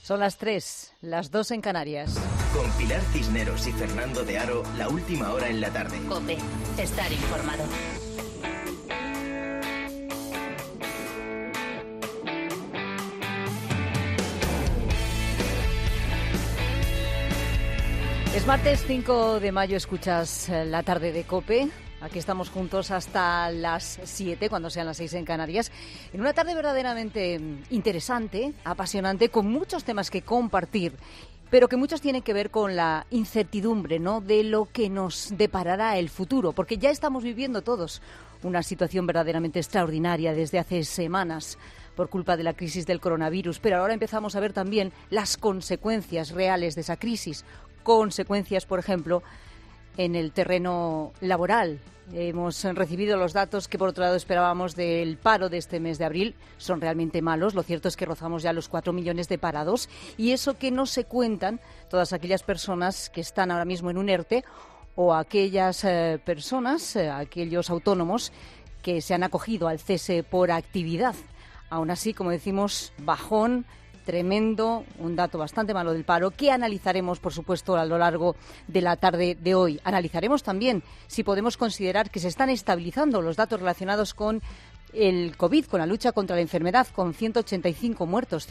Son las 3, las 2 en Canarias. Con Pilar Cisneros y Fernando de Aro, la última hora en la tarde. COPE, estar informado. Es martes 5 de mayo, escuchas la tarde de COPE. Aquí estamos juntos hasta las 7, cuando sean las 6 en Canarias, en una tarde verdaderamente interesante, apasionante, con muchos temas que compartir, pero que muchos tienen que ver con la incertidumbre, ¿no?, de lo que nos deparará el futuro, porque ya estamos viviendo todos una situación verdaderamente extraordinaria desde hace semanas por culpa de la crisis del coronavirus, pero ahora empezamos a ver también las consecuencias reales de esa crisis, consecuencias, por ejemplo, en el terreno laboral. Hemos recibido los datos que, por otro lado, esperábamos del paro de este mes de abril. Son realmente malos. Lo cierto es que rozamos ya los 4 millones de parados. Y eso que no se cuentan todas aquellas personas que están ahora mismo en un ERTE o aquellas personas, aquellos autónomos que se han acogido al cese por actividad. Aún así, como decimos, bajón tremendo, un dato bastante malo del paro, que analizaremos, por supuesto, a lo largo de la tarde de hoy. Analizaremos también si podemos considerar que se están estabilizando los datos relacionados con el COVID, con la lucha contra la enfermedad, con 185 muertos,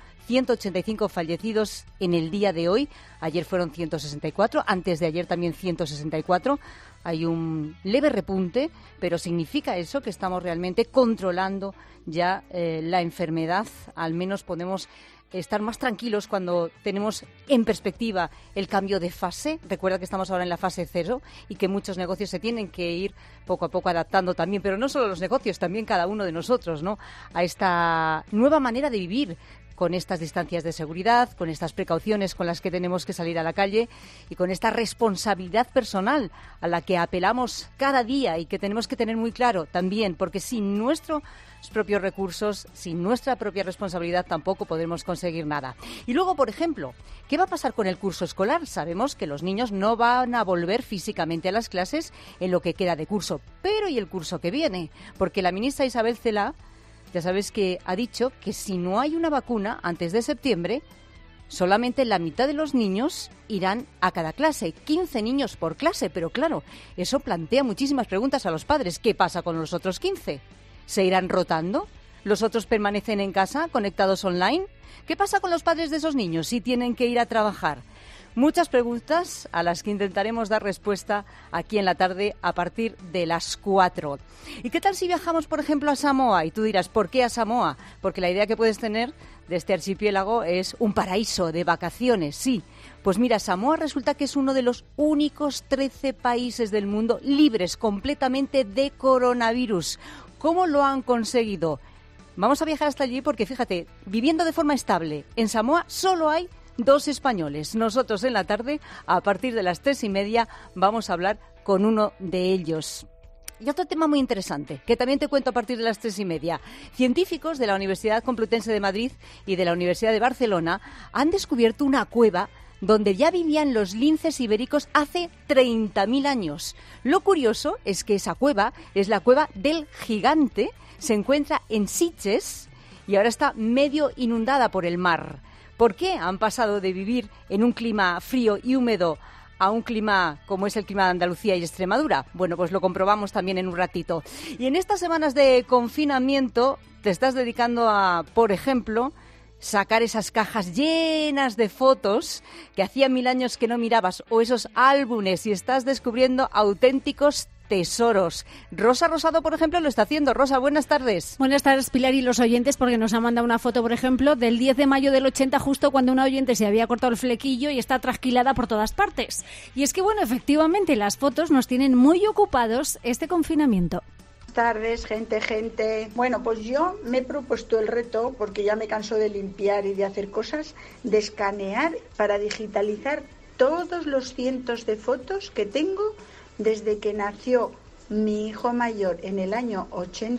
185 fallecidos en el día de hoy. Ayer fueron 164, antes de ayer también 164. Hay un leve repunte, pero significa eso que estamos realmente controlando ya la enfermedad. Al menos podemos estar más tranquilos cuando tenemos en perspectiva el cambio de fase. Recuerda que estamos ahora en la fase 0 y que muchos negocios se tienen que ir poco a poco adaptando también, pero no solo los negocios, también cada uno de nosotros, ¿no?, a esta nueva manera de vivir, con estas distancias de seguridad, con estas precauciones con las que tenemos que salir a la calle y con esta responsabilidad personal a la que apelamos cada día y que tenemos que tener muy claro también, porque sin nuestros propios recursos, sin nuestra propia responsabilidad, tampoco podremos conseguir nada. Y luego, por ejemplo, ¿qué va a pasar con el curso escolar? Sabemos que los niños no van a volver físicamente a las clases en lo que queda de curso, pero ¿y el curso que viene? Porque la ministra Isabel Celaá, ya sabes que ha dicho que si no hay una vacuna antes de septiembre, solamente la mitad de los niños irán a cada clase, 15 niños por clase. Pero claro, eso plantea muchísimas preguntas a los padres. ¿Qué pasa con los otros 15? ¿Se irán rotando? ¿Los otros permanecen en casa, conectados online? ¿Qué pasa con los padres de esos niños si tienen que ir a trabajar? Muchas preguntas a las que intentaremos dar respuesta aquí en la tarde a partir de las 4. ¿Y qué tal si viajamos, por ejemplo, a Samoa? Y tú dirás, ¿por qué a Samoa? Porque la idea que puedes tener de este archipiélago es un paraíso de vacaciones, sí. Pues mira, Samoa resulta que es uno de los únicos 13 países del mundo libres completamente de coronavirus. ¿Cómo lo han conseguido? Vamos a viajar hasta allí porque, fíjate, viviendo de forma estable en Samoa solo hay 2 españoles. Nosotros en la tarde, a partir de las 3:30, vamos a hablar con uno de ellos. Y otro tema muy interesante, que también te cuento a partir de las 3:30. Científicos de la Universidad Complutense de Madrid y de la Universidad de Barcelona han descubierto una cueva donde ya vivían los linces ibéricos hace 30.000 años. Lo curioso es que esa cueva es la cueva del Gigante, se encuentra en Sitges y ahora está medio inundada por el mar. ¿Por qué han pasado de vivir en un clima frío y húmedo a un clima como es el clima de Andalucía y Extremadura? Bueno, pues lo comprobamos también en un ratito. Y en estas semanas de confinamiento te estás dedicando a, por ejemplo, sacar esas cajas llenas de fotos que hacía 1000 años que no mirabas, o esos álbumes, y estás descubriendo auténticos tesoros. Rosa Rosado, por ejemplo, lo está haciendo. Rosa, buenas tardes. Buenas tardes, Pilar, y los oyentes, porque nos ha mandado una foto, por ejemplo, del 10 de mayo del 80, justo cuando una oyente se había cortado el flequillo y está trasquilada por todas partes. Y es que, bueno, efectivamente, las fotos nos tienen muy ocupados este confinamiento. Tardes, gente. Bueno, pues yo me he propuesto el reto, porque ya me canso de limpiar y de hacer cosas, de escanear para digitalizar todos los cientos de fotos que tengo desde que nació mi hijo mayor en el año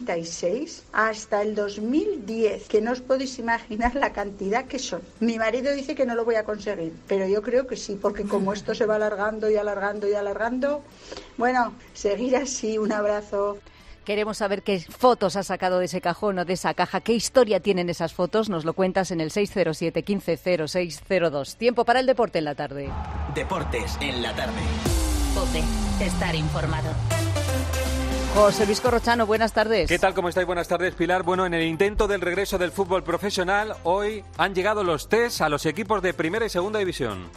86 hasta el 2010, que no os podéis imaginar la cantidad que son. Mi marido dice que no lo voy a conseguir, pero yo creo que sí, porque como esto se va alargando y alargando y alargando, bueno, seguir así. Un abrazo. Queremos saber qué fotos has sacado de ese cajón o de esa caja, qué historia tienen esas fotos. Nos lo cuentas en el 607 15 0602. Tiempo para el deporte en la tarde. Deportes en la tarde. COPE. Estar informado. José Luis Corrochano, buenas tardes. ¿Qué tal? ¿Cómo estáis? Buenas tardes, Pilar. Bueno, en el intento del regreso del fútbol profesional, hoy han llegado los test a los equipos de primera y segunda división.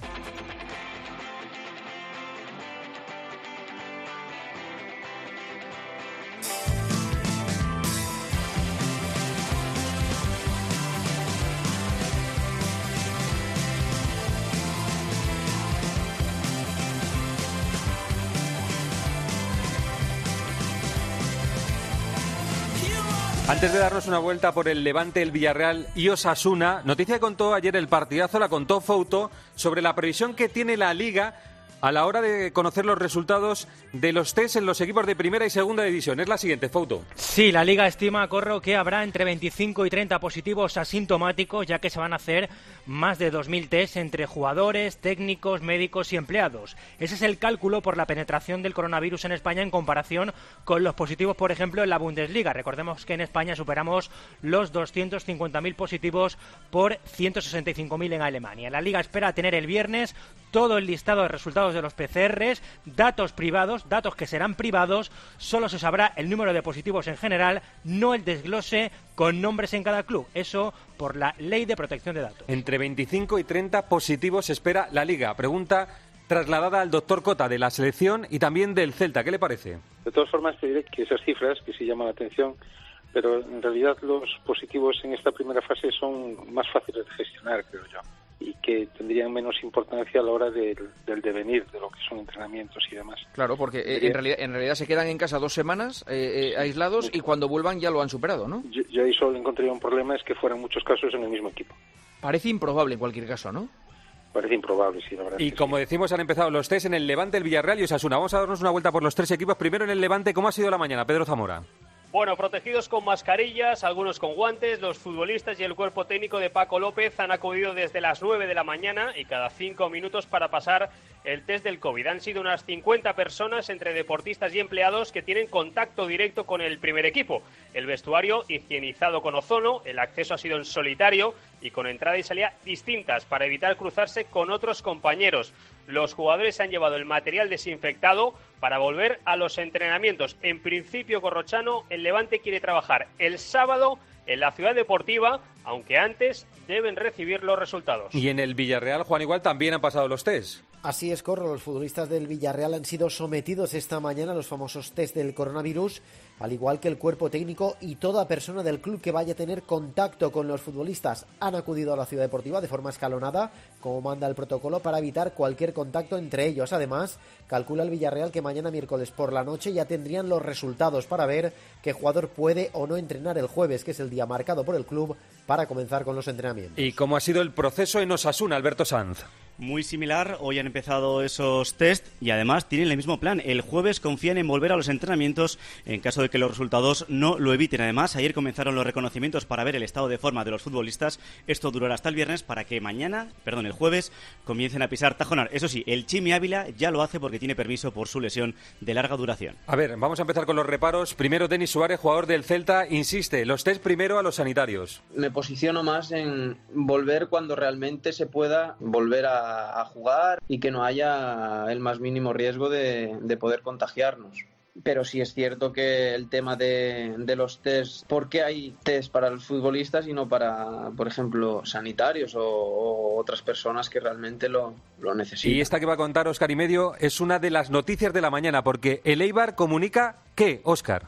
Antes de darnos una vuelta por el Levante, el Villarreal y Osasuna, noticia que contó ayer el partidazo, la contó Fouto, sobre la previsión que tiene la Liga a la hora de conocer los resultados de los test en los equipos de primera y segunda división. Es la siguiente, Fouto. Sí, la Liga estima, Corro, que habrá entre 25 y 30 positivos asintomáticos, ya que se van a hacer más de 2.000 test entre jugadores, técnicos, médicos y empleados. Ese es el cálculo por la penetración del coronavirus en España en comparación con los positivos, por ejemplo, en la Bundesliga. Recordemos que en España superamos los 250.000 positivos por 165.000 en Alemania. La Liga espera tener el viernes todo el listado de resultados de los PCRs, datos privados, datos que serán privados, solo se sabrá el número de positivos en general, no el desglose con nombres en cada club. Eso por la Ley de Protección de Datos. Entre 25 y 30 positivos espera la Liga. Pregunta trasladada al doctor Cota de la selección y también del Celta. ¿Qué le parece? De todas formas, te diré que esas cifras, que sí llaman la atención, pero en realidad los positivos en esta primera fase son más fáciles de gestionar, creo yo, y que tendrían menos importancia a la hora del devenir de lo que son entrenamientos y demás. Claro, porque en realidad se quedan en casa 2 semanas aislados y cuando vuelvan ya lo han superado, ¿no? Yo ahí solo encontraría un problema, es que fueran muchos casos en el mismo equipo. Parece improbable en cualquier caso, ¿no? Parece improbable, sí, la verdad. Y como decimos, han empezado los test en el Levante, el Villarreal y Osasuna. Vamos a darnos una vuelta por los 3 equipos. Primero en el Levante, ¿cómo ha sido la mañana, Pedro Zamora? Bueno, protegidos con mascarillas, algunos con guantes, los futbolistas y el cuerpo técnico de Paco López han acudido desde las 9 de la mañana y cada 5 minutos para pasar el test del COVID. Han sido unas 50 personas entre deportistas y empleados que tienen contacto directo con el primer equipo. El vestuario higienizado con ozono, el acceso ha sido en solitario y con entrada y salida distintas para evitar cruzarse con otros compañeros. Los jugadores han llevado el material desinfectado para volver a los entrenamientos. En principio, Corrochano, el Levante quiere trabajar el sábado en la Ciudad Deportiva, aunque antes deben recibir los resultados. Y en el Villarreal, Juan, igual también han pasado los test. Así es, Corro. Los futbolistas del Villarreal han sido sometidos esta mañana a los famosos test del coronavirus, al igual que el cuerpo técnico y toda persona del club que vaya a tener contacto con los futbolistas. Han acudido a la Ciudad Deportiva de forma escalonada, como manda el protocolo, para evitar cualquier contacto entre ellos. Además, calcula el Villarreal que mañana miércoles por la noche ya tendrían los resultados para ver qué jugador puede o no entrenar el jueves, que es el día marcado por el club para comenzar con los entrenamientos. ¿Y cómo ha sido el proceso en Osasuna, Alberto Sanz? Muy similar, hoy han empezado esos test y además tienen el mismo plan. El jueves confían en volver a los entrenamientos en caso de que los resultados no lo eviten. Además, ayer comenzaron los reconocimientos para ver el estado de forma de los futbolistas. Esto durará hasta el viernes para que el jueves, comiencen a pisar Tajonar. Eso sí, el Chimi Ávila ya lo hace porque tiene permiso por su lesión de larga duración. A ver, vamos a empezar con los reparos. Primero, Denis Suárez, jugador del Celta, insiste, los test primero a los sanitarios. Me posiciono más en volver cuando realmente se pueda volver a jugar y que no haya el más mínimo riesgo de poder contagiarnos. Pero sí es cierto que el tema de los test, ¿por qué hay test para los futbolistas y no para, por ejemplo, sanitarios o otras personas que realmente lo necesitan? Y esta que va a contar Óscar y Medio es una de las noticias de la mañana, porque el Eibar comunica ¿qué, Óscar?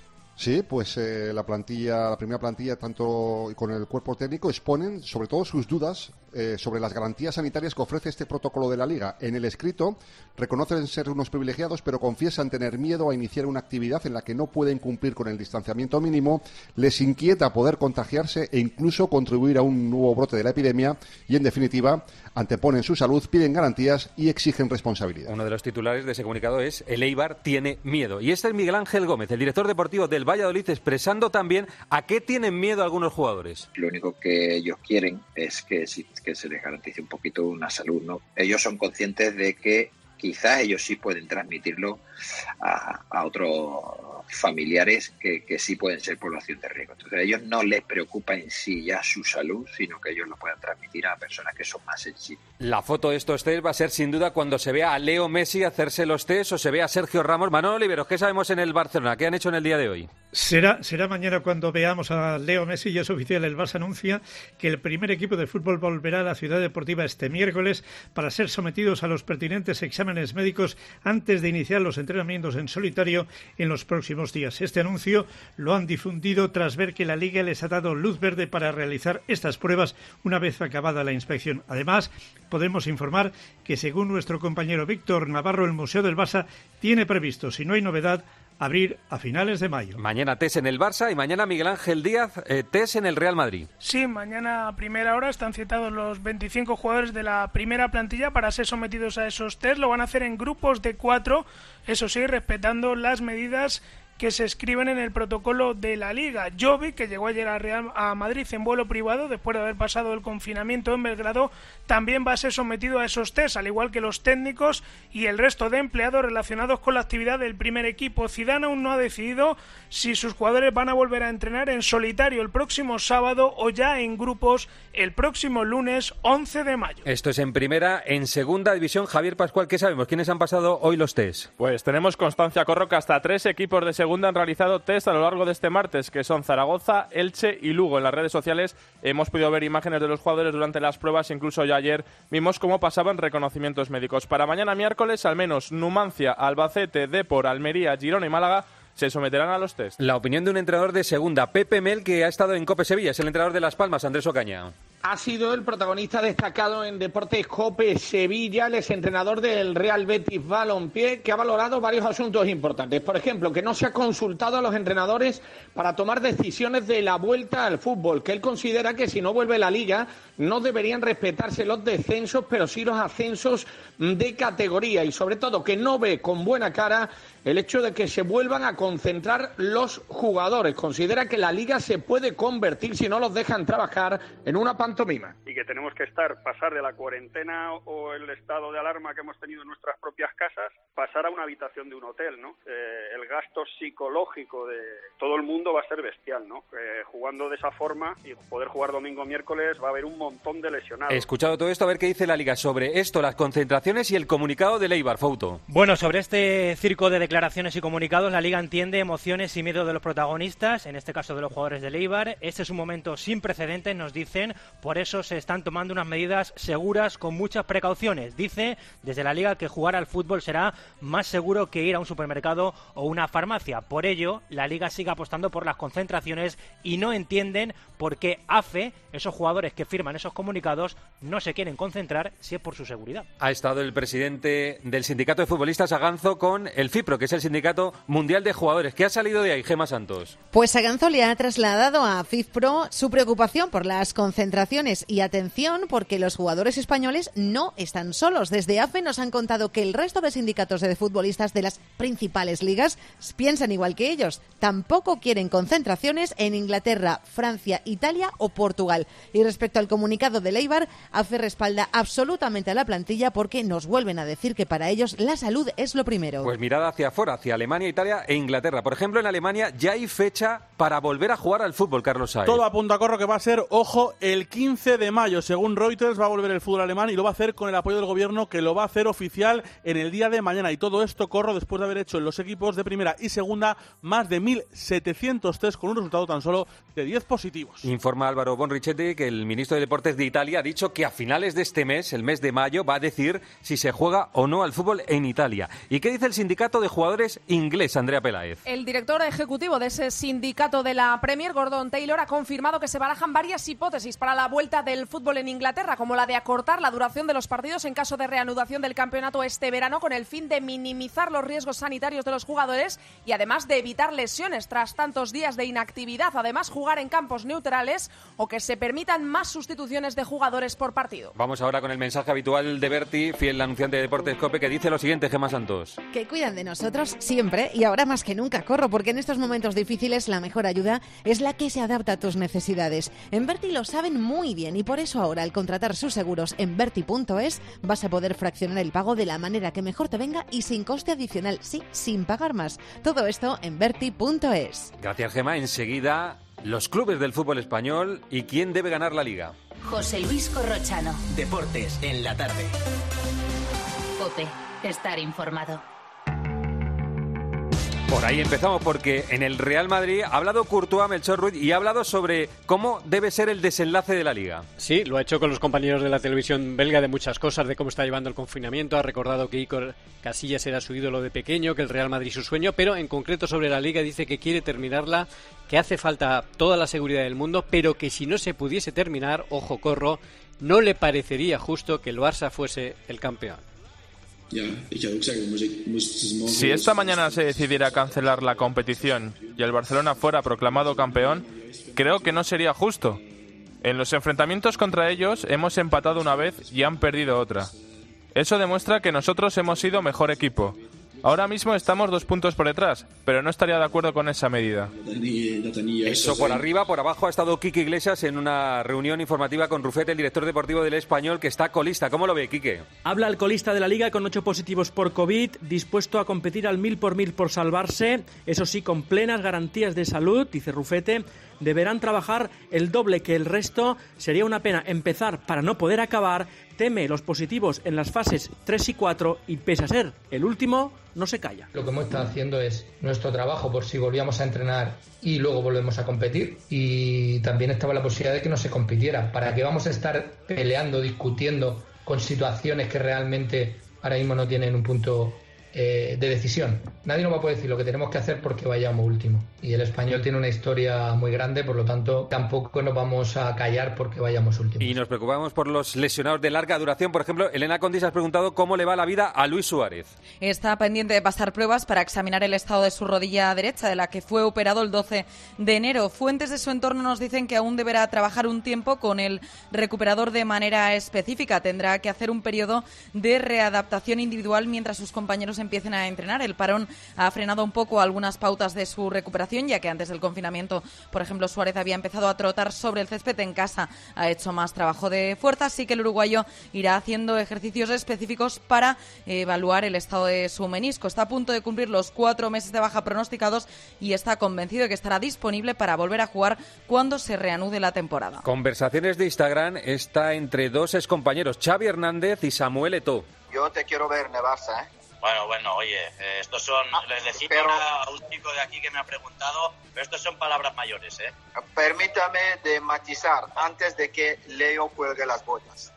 Sí, pues la primera plantilla, tanto con el cuerpo técnico, exponen sobre todo sus dudas sobre las garantías sanitarias que ofrece este protocolo de la Liga. En el escrito reconocen ser unos privilegiados, pero confiesan tener miedo a iniciar una actividad en la que no pueden cumplir con el distanciamiento mínimo, les inquieta poder contagiarse e incluso contribuir a un nuevo brote de la epidemia y, en definitiva, anteponen su salud, piden garantías y exigen responsabilidad. Uno de los titulares de ese comunicado es: el Eibar tiene miedo. Y este es Miguel Ángel Gómez, el director deportivo del Valladolid, expresando también a qué tienen miedo algunos jugadores. Lo único que ellos quieren es que se les garantice un poquito una salud, ¿no? Ellos son conscientes de que quizás ellos sí pueden transmitirlo a otros familiares que sí pueden ser población de riesgo. Entonces a ellos no les preocupa en sí ya su salud, sino que ellos lo puedan transmitir a personas que son más sensibles. La foto de estos test va a ser sin duda cuando se vea a Leo Messi hacerse los test o se vea a Sergio Ramos. Manolo Oliveros, ¿qué sabemos en el Barcelona? ¿Qué han hecho en el día de hoy? Será mañana cuando veamos a Leo Messi. Ya es oficial, el Barça anuncia que el primer equipo de fútbol volverá a la ciudad deportiva este miércoles para ser sometidos a los pertinentes exámenes médicos antes de iniciar los entrenamientos en solitario en los próximos días. Este anuncio lo han difundido tras ver que la Liga les ha dado luz verde para realizar estas pruebas una vez acabada la inspección. Además, podemos informar que, según nuestro compañero Víctor Navarro, el Museo del Barça tiene previsto, si no hay novedad, abrir a finales de mayo. Mañana test en el Barça y mañana Miguel Ángel Díaz, test en el Real Madrid. Sí, mañana a primera hora están citados los 25 jugadores de la primera plantilla para ser sometidos a esos test. Lo van a hacer en grupos de 4, eso sí, respetando las medidas que se escriben en el protocolo de la Liga. Jovic, que llegó ayer a Madrid en vuelo privado después de haber pasado el confinamiento en Belgrado, también va a ser sometido a esos test, al igual que los técnicos y el resto de empleados relacionados con la actividad del primer equipo. Zidane aún no ha decidido si sus jugadores van a volver a entrenar en solitario el próximo sábado o ya en grupos el próximo lunes 11 de mayo. Esto es en primera. En segunda división, Javier Pascual, ¿qué sabemos? ¿Quiénes han pasado hoy los test? Pues tenemos constancia, Corro, que hasta 3 equipos de segunda han realizado test a lo largo de este martes, que son Zaragoza, Elche y Lugo. En las redes sociales hemos podido ver imágenes de los jugadores durante las pruebas, incluso ya ayer vimos cómo pasaban reconocimientos médicos. Para mañana miércoles, al menos Numancia, Albacete, Depor, Almería, Girona y Málaga se someterán a los test. La opinión de un entrenador de segunda, Pepe Mel, que ha estado en COPE Sevilla, es el entrenador de Las Palmas, Andrés Ocaña. Ha sido el protagonista destacado en Deportes COPE Sevilla, el exentrenador del Real Betis Balompié, que ha valorado varios asuntos importantes. Por ejemplo, que no se ha consultado a los entrenadores para tomar decisiones de la vuelta al fútbol, que él considera que si no vuelve la Liga no deberían respetarse los descensos, pero sí los ascensos de categoría, y sobre todo que no ve con buena cara el hecho de que se vuelvan a concentrar los jugadores. Considera que la Liga se puede convertir, si no los dejan trabajar, en una pantomima. Y que tenemos que pasar de la cuarentena o el estado de alarma que hemos tenido en nuestras propias casas, pasar a una habitación de un hotel, ¿no? El gasto psicológico de todo el mundo va a ser bestial, ¿no? Jugando de esa forma y poder jugar domingo miércoles va a haber un montón de lesionados. He escuchado todo esto, a ver qué dice la Liga sobre esto, las concentraciones y el comunicado de Eibar, Fouto. Bueno, sobre este circo de declaraciones y comunicados, la Liga entiende emociones y miedo de los protagonistas, en este caso de los jugadores del Eibar. Este es un momento sin precedentes, nos dicen, por eso se están tomando unas medidas seguras con muchas precauciones. Dice desde la Liga que jugar al fútbol será más seguro que ir a un supermercado o una farmacia. Por ello, la Liga sigue apostando por las concentraciones y no entienden por qué AFE, esos jugadores que firman esos comunicados, no se quieren concentrar si es por su seguridad. Ha estado el presidente del Sindicato de Futbolistas, Aganzo, con el FIPRO, que es el Sindicato Mundial de Jugadores. ¿Qué ha salido de ahí, Gemma Santos? Pues Aganzo le ha trasladado a FIFPro su preocupación por las concentraciones y atención porque los jugadores españoles no están solos. Desde AFE nos han contado que el resto de sindicatos de futbolistas de las principales ligas piensan igual que ellos. Tampoco quieren concentraciones en Inglaterra, Francia, Italia o Portugal. Y respecto al comunicado de Eibar, AFE respalda absolutamente a la plantilla porque nos vuelven a decir que para ellos la salud es lo primero. Pues mirada hacia afuera, hacia Alemania, Italia e Inglaterra. Por ejemplo, en Alemania ya hay fecha para volver a jugar al fútbol, Carlos Sainz. Todo apunta a Corro que va a ser, ojo, el 15 de mayo. Según Reuters, va a volver el fútbol alemán y lo va a hacer con el apoyo del gobierno, que lo va a hacer oficial en el día de mañana. Y todo esto, Corro, después de haber hecho en los equipos de primera y segunda más de 1.700 test con un resultado tan solo de 10 positivos. Informa Álvaro Bonrichetti que el ministro de Deportes de Italia ha dicho que a finales de este mes, el mes de mayo, va a decir si se juega o no al fútbol en Italia. ¿Y qué dice el sindicato de jugadores inglés, Andrea Peláez? El director ejecutivo de ese sindicato de la Premier, Gordon Taylor, ha confirmado que se barajan varias hipótesis para la vuelta del fútbol en Inglaterra, como la de acortar la duración de los partidos en caso de reanudación del campeonato este verano, con el fin de minimizar los riesgos sanitarios de los jugadores y además de evitar lesiones tras tantos días de inactividad. Además, jugar en campos neutrales o que se permitan más sustituciones de jugadores por partido. Vamos ahora con el mensaje habitual de Berti, fiel anunciante de Deportes COPE, que dice lo siguiente, Gemma Santos. Que cuidan de nosotros siempre y ahora más que nunca, Corro, porque en estos momentos difíciles la mejor ayuda es la que se adapta a tus necesidades. En Berti lo saben muy muy bien y por eso ahora al contratar sus seguros en Verti.es vas a poder fraccionar el pago de la manera que mejor te venga y sin coste adicional, sí, sin pagar más. Todo esto en Verti.es. Gracias, Gemma. Enseguida, los clubes del fútbol español y quién debe ganar la Liga. José Luis Corrochano. Deportes en la tarde. COPE. Estar informado. Por ahí empezamos, porque en el Real Madrid ha hablado Courtois, Melchor Ruiz, y ha hablado sobre cómo debe ser el desenlace de la Liga. Sí, lo ha hecho con los compañeros de la televisión belga de muchas cosas, de cómo está llevando el confinamiento. Ha recordado que Iker Casillas era su ídolo de pequeño, que el Real Madrid su sueño, pero en concreto sobre la Liga dice que quiere terminarla, que hace falta toda la seguridad del mundo, pero que si no se pudiese terminar, ojo Corro, no le parecería justo que el Barça fuese el campeón. Si esta mañana se decidiera cancelar la competición y el Barcelona fuera proclamado campeón, creo que no sería justo. En los enfrentamientos contra ellos hemos empatado una vez y han perdido otra. Eso demuestra que nosotros hemos sido mejor equipo. Ahora mismo estamos 2 puntos por detrás, pero no estaría de acuerdo con esa medida. Eso por arriba, por abajo ha estado Quique Iglesias en una reunión informativa con Rufete, el director deportivo del Español, que está colista. ¿Cómo lo ve, Quique? Habla el colista de la Liga con 8 positivos por COVID, dispuesto a competir al 1000 por salvarse, eso sí, con plenas garantías de salud, dice Rufete. Deberán trabajar el doble que el resto. Sería una pena empezar para no poder acabar. Teme los positivos en las fases 3 y 4 y pese a ser el último, no se calla. Lo que hemos estado haciendo es nuestro trabajo por si volvíamos a entrenar y luego volvemos a competir, y también estaba la posibilidad de que no se compitiera. ¿Para qué vamos a estar peleando, discutiendo con situaciones que realmente ahora mismo no tienen un punto de decisión? Nadie nos va a poder decir lo que tenemos que hacer porque vayamos último, y el Español tiene una historia muy grande, por lo tanto tampoco nos vamos a callar porque vayamos últimos. Y nos preocupamos por los lesionados de larga duración. Por ejemplo, Elena Condis ha preguntado cómo le va la vida a Luis Suárez. Está pendiente de pasar pruebas para examinar el estado de su rodilla derecha, de la que fue operado el 12 de enero. Fuentes de su entorno nos dicen que aún deberá trabajar un tiempo con el recuperador de manera específica. Tendrá que hacer un periodo de readaptación individual mientras sus compañeros empiecen a entrenar. El parón ha frenado un poco algunas pautas de su recuperación, ya que antes del confinamiento, por ejemplo, Suárez había empezado a trotar sobre el césped. En casa ha hecho más trabajo de fuerza, así que el uruguayo irá haciendo ejercicios específicos para evaluar el estado de su menisco. Está a punto de cumplir los 4 meses de baja pronosticados y está convencido de que estará disponible para volver a jugar cuando se reanude la temporada. Conversaciones de Instagram está entre 2 excompañeros, Xavi Hernández y Samuel Eto'o. Yo te quiero ver en el Barça, ¿eh? Bueno, oye, estos son, les decía a un chico de aquí que me ha preguntado, pero estos son palabras mayores, ¿eh? Permítame de matizar antes de que Leo cuelgue las botas.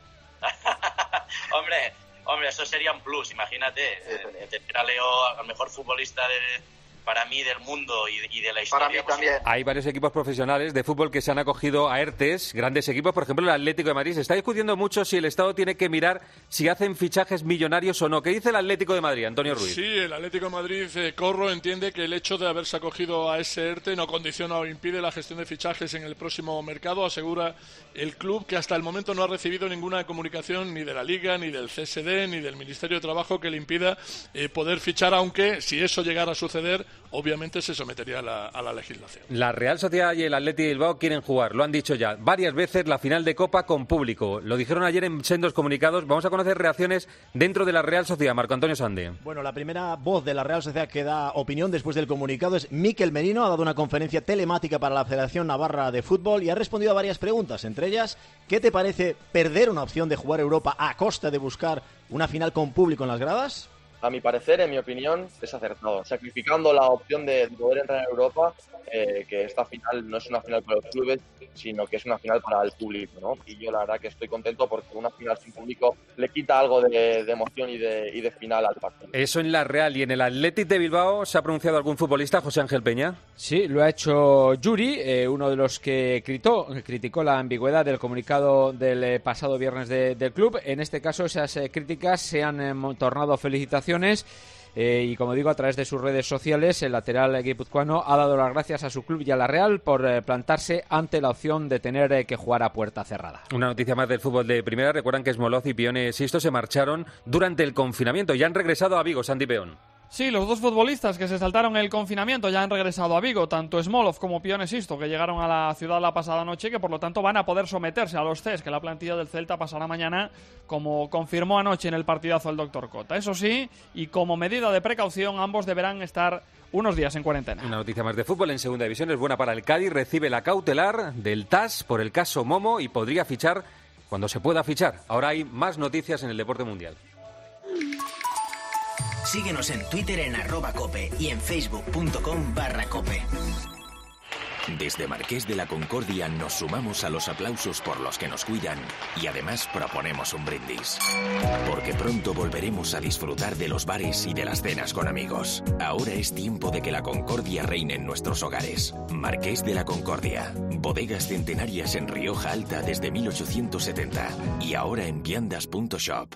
hombre, eso sería un plus, imagínate, tener a Leo, al mejor futbolista para mí del mundo y de la historia. Para mí también. Hay varios equipos profesionales de fútbol que se han acogido a ERTEs, grandes equipos, por ejemplo el Atlético de Madrid. Se está discutiendo mucho si el Estado tiene que mirar si hacen fichajes millonarios o no. ¿Qué dice el Atlético de Madrid, Antonio Ruiz? Sí, el Atlético de Madrid, Corro, entiende que el hecho de haberse acogido a ese ERTE no condiciona o impide la gestión de fichajes en el próximo mercado. Asegura el club que hasta el momento no ha recibido ninguna comunicación ni de la Liga, ni del CSD, ni del Ministerio de Trabajo que le impida poder fichar, aunque si eso llegara a suceder, obviamente se sometería a la legislación. La Real Sociedad y el Athletic de Bilbao quieren jugar, lo han dicho ya varias veces, la final de Copa con público. Lo dijeron ayer en sendos comunicados. Vamos a conocer reacciones dentro de la Real Sociedad. Marco Antonio Sande. Bueno, la primera voz de la Real Sociedad que da opinión después del comunicado es Mikel Merino. Ha dado una conferencia telemática para la Federación Navarra de Fútbol y ha respondido a varias preguntas, entre ellas, ¿qué te parece perder una opción de jugar Europa a costa de buscar una final con público en las gradas? A mi parecer, en mi opinión, es acertado. Sacrificando la opción de poder entrar en Europa, que esta final no es una final para los clubes, sino que es una final para el público, ¿no? Y yo la verdad que estoy contento porque una final sin público le quita algo de emoción y de final al partido. Eso en la Real. ¿Y en el Athletic de Bilbao se ha pronunciado algún futbolista, José Ángel Peña? Sí, lo ha hecho Yuri, uno de los que criticó la ambigüedad del comunicado del pasado viernes del club. En este caso, esas críticas se han tornado felicitaciones. Y como digo, a través de sus redes sociales, el lateral guipuzcoano ha dado las gracias a su club y a la Real por plantarse ante la opción de tener que jugar a puerta cerrada. Una noticia más del fútbol de primera. Recuerdan que Smoloz y Pione Sisto se marcharon durante el confinamiento y han regresado a Vigo, Santi Peón. Sí, los dos futbolistas que se saltaron el confinamiento ya han regresado a Vigo, tanto Smolov como Pione Sisto, que llegaron a la ciudad la pasada noche y que por lo tanto van a poder someterse a los test que la plantilla del Celta pasará mañana, como confirmó anoche en el partidazo el doctor Cota. Eso sí, y como medida de precaución, ambos deberán estar unos días en cuarentena. Una noticia más de fútbol en segunda división es buena para el Cádiz. Recibe la cautelar del TAS por el caso Momo y podría fichar cuando se pueda fichar. Ahora hay más noticias en el deporte mundial. Síguenos en Twitter en @cope y en facebook.com/cope. Desde Marqués de la Concordia nos sumamos a los aplausos por los que nos cuidan y además proponemos un brindis. Porque pronto volveremos a disfrutar de los bares y de las cenas con amigos. Ahora es tiempo de que la concordia reine en nuestros hogares. Marqués de la Concordia. Bodegas centenarias en Rioja Alta desde 1870 y ahora en viandas.shop.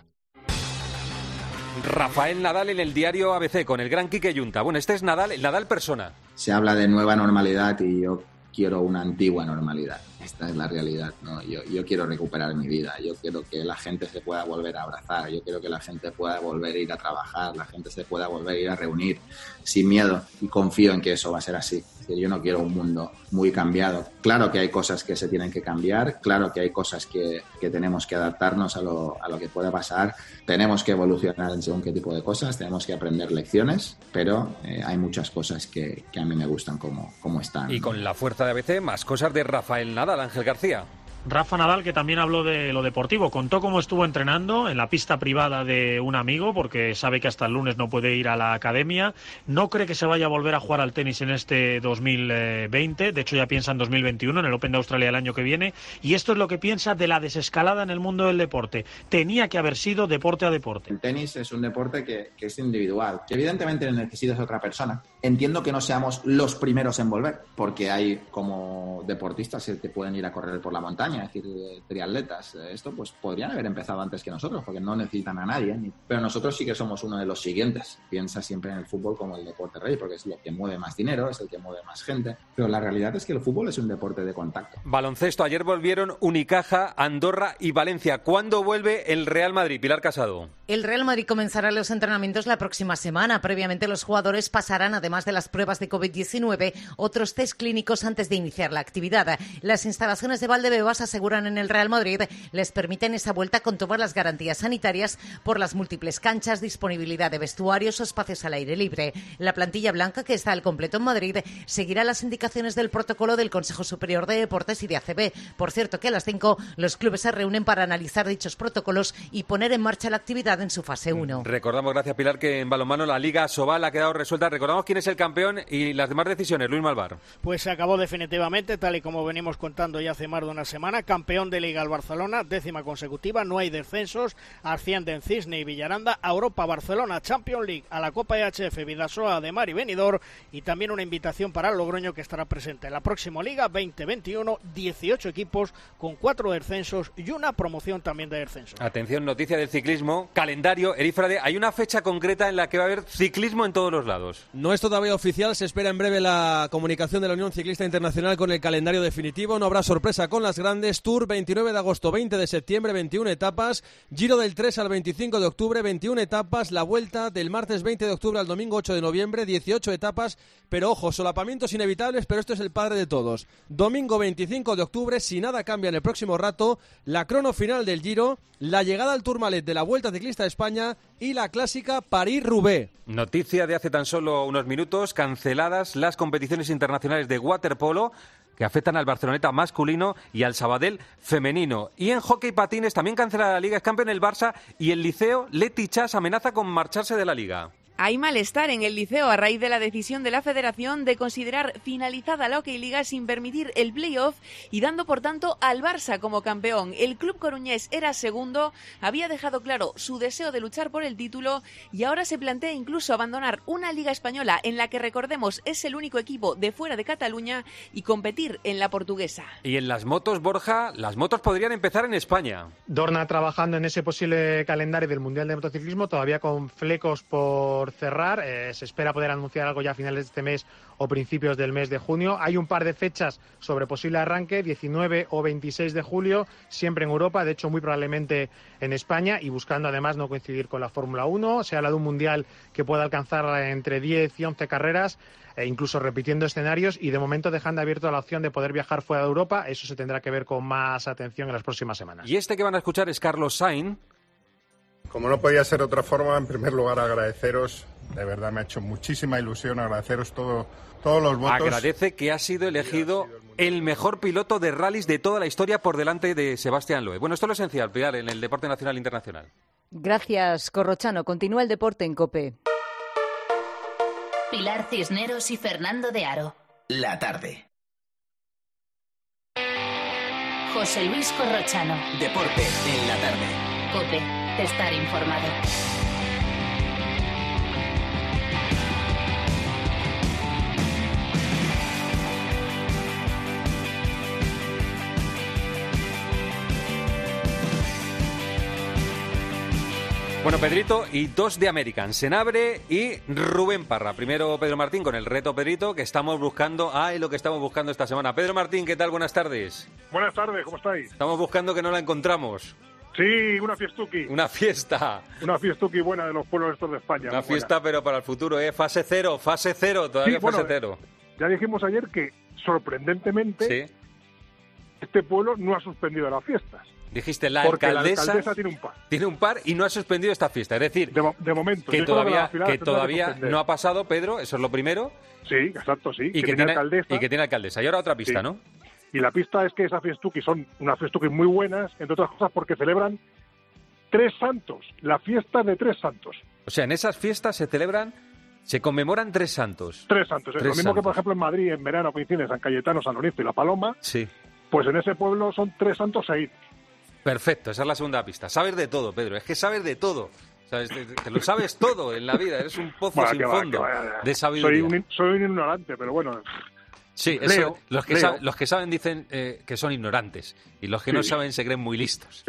Rafael Nadal en el diario ABC con el gran Quique Yunta. Bueno, este es Nadal, el Nadal persona. Se habla de nueva normalidad y yo quiero una antigua normalidad. Esta es la realidad, ¿no? Yo quiero recuperar mi vida, yo quiero que la gente se pueda volver a abrazar, yo quiero que la gente pueda volver a ir a trabajar, la gente se pueda volver a ir a reunir sin miedo y confío en que eso va a ser así. Es decir, yo no quiero un mundo muy cambiado. Claro que hay cosas que se tienen que cambiar, claro que hay cosas que tenemos que adaptarnos a lo que pueda pasar, tenemos que evolucionar en según qué tipo de cosas, tenemos que aprender lecciones, pero hay muchas cosas que a mí me gustan como están. Y con la fuerza de ABC, más cosas de Rafael Nadal, Ángel García. Rafa Nadal, que también habló de lo deportivo, contó cómo estuvo entrenando en la pista privada de un amigo, porque sabe que hasta el lunes no puede ir a la academia, no cree que se vaya a volver a jugar al tenis en este 2020, de hecho ya piensa en 2021, en el Open de Australia el año que viene, y esto es lo que piensa de la desescalada en el mundo del deporte. Tenía que haber sido deporte a deporte. El tenis es un deporte que es individual, que evidentemente necesitas a otra persona. Entiendo que no seamos los primeros en volver, porque hay como deportistas que pueden ir a correr por la montaña, es decir, triatletas. Esto pues podrían haber empezado antes que nosotros, porque no necesitan a nadie, pero nosotros sí que somos uno de los siguientes. Piensa siempre en el fútbol como el deporte rey, porque es lo que mueve más dinero, es el que mueve más gente, pero la realidad es que el fútbol es un deporte de contacto. Baloncesto, ayer volvieron Unicaja, Andorra y Valencia. ¿Cuándo vuelve el Real Madrid? Pilar Casado. El Real Madrid comenzará los entrenamientos la próxima semana. Previamente los jugadores pasarán, además de las pruebas de COVID-19, otros test clínicos antes de iniciar la actividad. Las instalaciones de Valdebebas, aseguran en el Real Madrid, les permiten esa vuelta con todas las garantías sanitarias por las múltiples canchas, disponibilidad de vestuarios o espacios al aire libre. La plantilla blanca, que está al completo en Madrid, seguirá las indicaciones del protocolo del Consejo Superior de Deportes y de ACB. Por cierto, que a las 5 los clubes se reúnen para analizar dichos protocolos y poner en marcha la actividad en su fase 1. Recordamos, gracias Pilar, que en balonmano la Liga Sobal ha quedado resuelta. Recordamos quién es el campeón y las demás decisiones. Luis Malvar. Pues se acabó definitivamente, tal y como venimos contando ya hace más de una semana. Campeón de Liga al Barcelona, 10ª consecutiva, no hay descensos, ascienden Cisne y Villaranda a Europa, Barcelona, Champions League, a la Copa EHF, Vidasoa, de Mar y Benidorm, y también una invitación para el Logroño, que estará presente en la próxima Liga 2021, 18 equipos con 4 descensos y una promoción también de descenso. Atención, noticia del ciclismo, calendario, Erifrade, hay una fecha concreta en la que va a haber ciclismo en todos los lados. No es todavía oficial, se espera en breve la comunicación de la Unión Ciclista Internacional con el calendario definitivo, no habrá sorpresa con las grandes. Tour 29 de agosto, 20 de septiembre, 21 etapas, Giro del 3 al 25 de octubre, 21 etapas, la Vuelta del martes 20 de octubre al domingo 8 de noviembre, 18 etapas, pero ojo, solapamientos inevitables, pero esto es el padre de todos. Domingo 25 de octubre, si nada cambia en el próximo rato, la crono final del Giro, la llegada al Tourmalet de la Vuelta Ciclista de España y la clásica París-Roubaix. Noticia de hace tan solo unos minutos, canceladas las competiciones internacionales de waterpolo que afectan al Barceloneta masculino y al Sabadell femenino. Y en hockey patines también cancela la Liga, es campeón el Barça y el Liceo Leti Chas amenaza con marcharse de la Liga. Hay malestar en el Liceo a raíz de la decisión de la Federación de considerar finalizada la Hockey Liga sin permitir el play-off y dando por tanto al Barça como campeón. El club coruñés era segundo, había dejado claro su deseo de luchar por el título y ahora se plantea incluso abandonar una Liga española en la que, recordemos, es el único equipo de fuera de Cataluña y competir en la portuguesa. Y en las motos, Borja, las motos podrían empezar en España. Dorna trabajando en ese posible calendario del Mundial de Motociclismo, todavía con flecos por por cerrar. Se espera poder anunciar algo ya a finales de este mes o principios del mes de junio. Hay un par de fechas sobre posible arranque, 19 o 26 de julio, siempre en Europa, de hecho muy probablemente en España, y buscando además no coincidir con la Fórmula 1. Se habla de un mundial que pueda alcanzar entre 10 y 11 carreras, incluso repitiendo escenarios, y de momento dejando abierto la opción de poder viajar fuera de Europa. Eso se tendrá que ver con más atención en las próximas semanas. Y este que van a escuchar es Carlos Sainz. Como no podía ser otra forma, en primer lugar agradeceros, de verdad me ha hecho muchísima ilusión agradeceros todos los votos. Agradece que ha sido elegido el mejor piloto de rallies de toda la historia por delante de Sebastián Loeb. Bueno, esto es lo esencial, Pilar, en el deporte nacional e internacional. Gracias, Corrochano. Continúa el deporte en COPE. Pilar Cisneros y Fernando de Aro. La tarde. José Luis Corrochano. Deporte en la tarde. COPE. Estar informado. Bueno, Pedrito y dos de American, Senabre y Rubén Parra. Primero Pedro Martín con el reto, Pedrito, que estamos buscando. Lo que estamos buscando esta semana. Pedro Martín, ¿qué tal? Buenas tardes. Buenas tardes, ¿cómo estáis? Estamos buscando que no la encontramos. Sí, una fiestuki. Una fiesta. Una fiestuki buena de los pueblos estos de España. Una fiesta, pero para el futuro, ¿eh? Fase cero, todavía sí, fase cero. Ya dijimos ayer que, sorprendentemente, este pueblo no ha suspendido las fiestas. Dijiste, la alcaldesa tiene un par. Tiene un par y no ha suspendido esta fiesta. Es decir, de momento, que todavía no ha pasado, Pedro, eso es lo primero. Sí, exacto, sí. Y que tiene alcaldesa. Y ahora otra pista, sí. ¿No? Y la pista es que esas fiestuki son unas fiestuki muy buenas, entre otras cosas porque celebran 3 santos, la fiesta de 3 santos. O sea, en esas fiestas se conmemoran 3 santos. 3 santos, es lo mismo que por ejemplo en Madrid en verano coinciden San Cayetano, San Lorenzo y La Paloma. Sí. Pues en ese pueblo son 3 santos seguidos. Perfecto, esa es la segunda pista. Sabes de todo, Pedro, es que sabes de todo. ¿Sabes? Te lo sabes todo en la vida, eres un pozo sin fondo de sabiduría. Soy un ignorante, pero bueno... Sí, eso, los que saben dicen que son ignorantes y los que no saben se creen muy listos.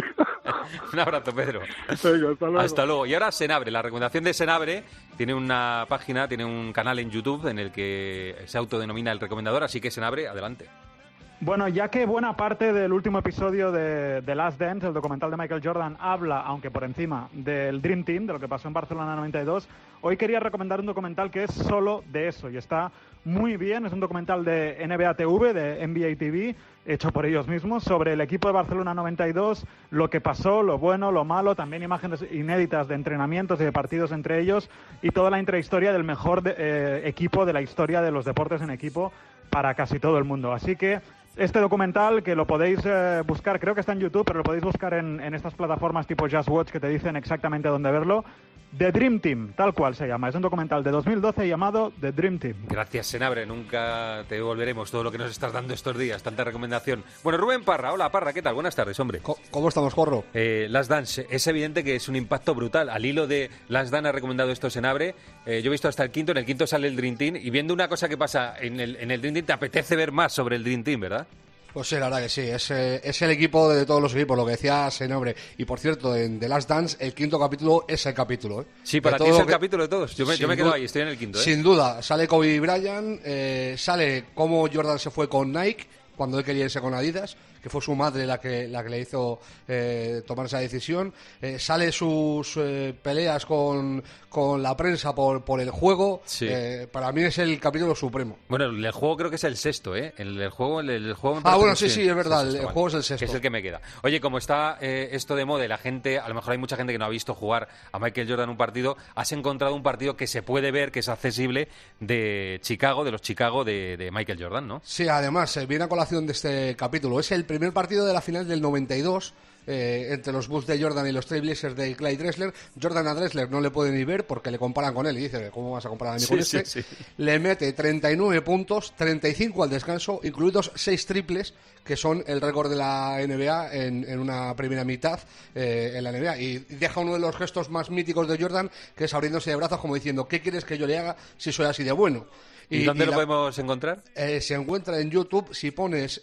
Un abrazo, Pedro. Venga, hasta luego. Y ahora Senabre, la recomendación de Senabre tiene una página, tiene un canal en YouTube en el que se autodenomina el recomendador, así que Senabre, adelante. Bueno, ya que buena parte del último episodio de The Last Dance, el documental de Michael Jordan, habla, aunque por encima, del Dream Team, de lo que pasó en Barcelona 92, hoy quería recomendar un documental que es solo de eso y está muy bien. Es un documental de NBA TV, de NBA TV, hecho por ellos mismos, sobre el equipo de Barcelona 92, lo que pasó, lo bueno, lo malo, también imágenes inéditas de entrenamientos y de partidos entre ellos y toda la intrahistoria del mejor equipo de la historia de los deportes en equipo para casi todo el mundo. Así que este documental, que lo podéis buscar, creo que está en YouTube, pero lo podéis buscar en estas plataformas tipo Just Watch que te dicen exactamente dónde verlo. The Dream Team, tal cual se llama. Es un documental de 2012 llamado The Dream Team. Gracias, Senabre. Nunca te devolveremos todo lo que nos estás dando estos días. Tanta recomendación. Bueno, Rubén Parra. Hola, Parra. ¿Qué tal? Buenas tardes, hombre. ¿Cómo estamos, Jorro? Last Dance. Es evidente que es un impacto brutal. Al hilo de Last Dance ha recomendado esto Senabre. Yo he visto hasta el quinto. En el quinto sale el Dream Team. Y viendo una cosa que pasa en el Dream Team, te apetece ver más sobre el Dream Team, ¿verdad? Pues sí, la verdad que sí, es el equipo de todos los equipos, lo que decía Senabre. Y por cierto, en The Last Dance, el quinto capítulo es el capítulo. Sí, para ti es el capítulo de todos. Yo me quedo ahí, estoy en el quinto. Sin duda, sale Kobe Bryant, sale cómo Jordan se fue con Nike cuando él quería irse con Adidas, que fue su madre la que le hizo tomar esa decisión. Sale sus peleas con la prensa por el juego. Sí. Para mí es el capítulo supremo. Bueno, el juego creo que es el sexto, ¿eh? El juego me bueno, sí, es verdad, el juego es el sexto. Que es el que me queda. Oye, como está esto de moda y la gente, a lo mejor hay mucha gente que no ha visto jugar a Michael Jordan un partido, has encontrado un partido que se puede ver, que es accesible, de Chicago, de los Chicago de Michael Jordan, ¿no? Sí, además, viene a colación de este capítulo. Es el primer partido de la final del 92 entre los Bulls de Jordan y los Trail Blazers de Clyde Drexler. Jordan a Drexler no le puede ni ver porque le comparan con él y dice, ¿cómo vas a comparar a mí con este? Sí. Le mete 39 puntos, 35 al descanso, incluidos 6 triples, que son el récord de la NBA en una primera mitad en la NBA. Y deja uno de los gestos más míticos de Jordan, que es abriéndose de brazos como diciendo, ¿qué quieres que yo le haga si soy así de bueno? ¿Y dónde lo podemos encontrar? Se encuentra en YouTube. Si pones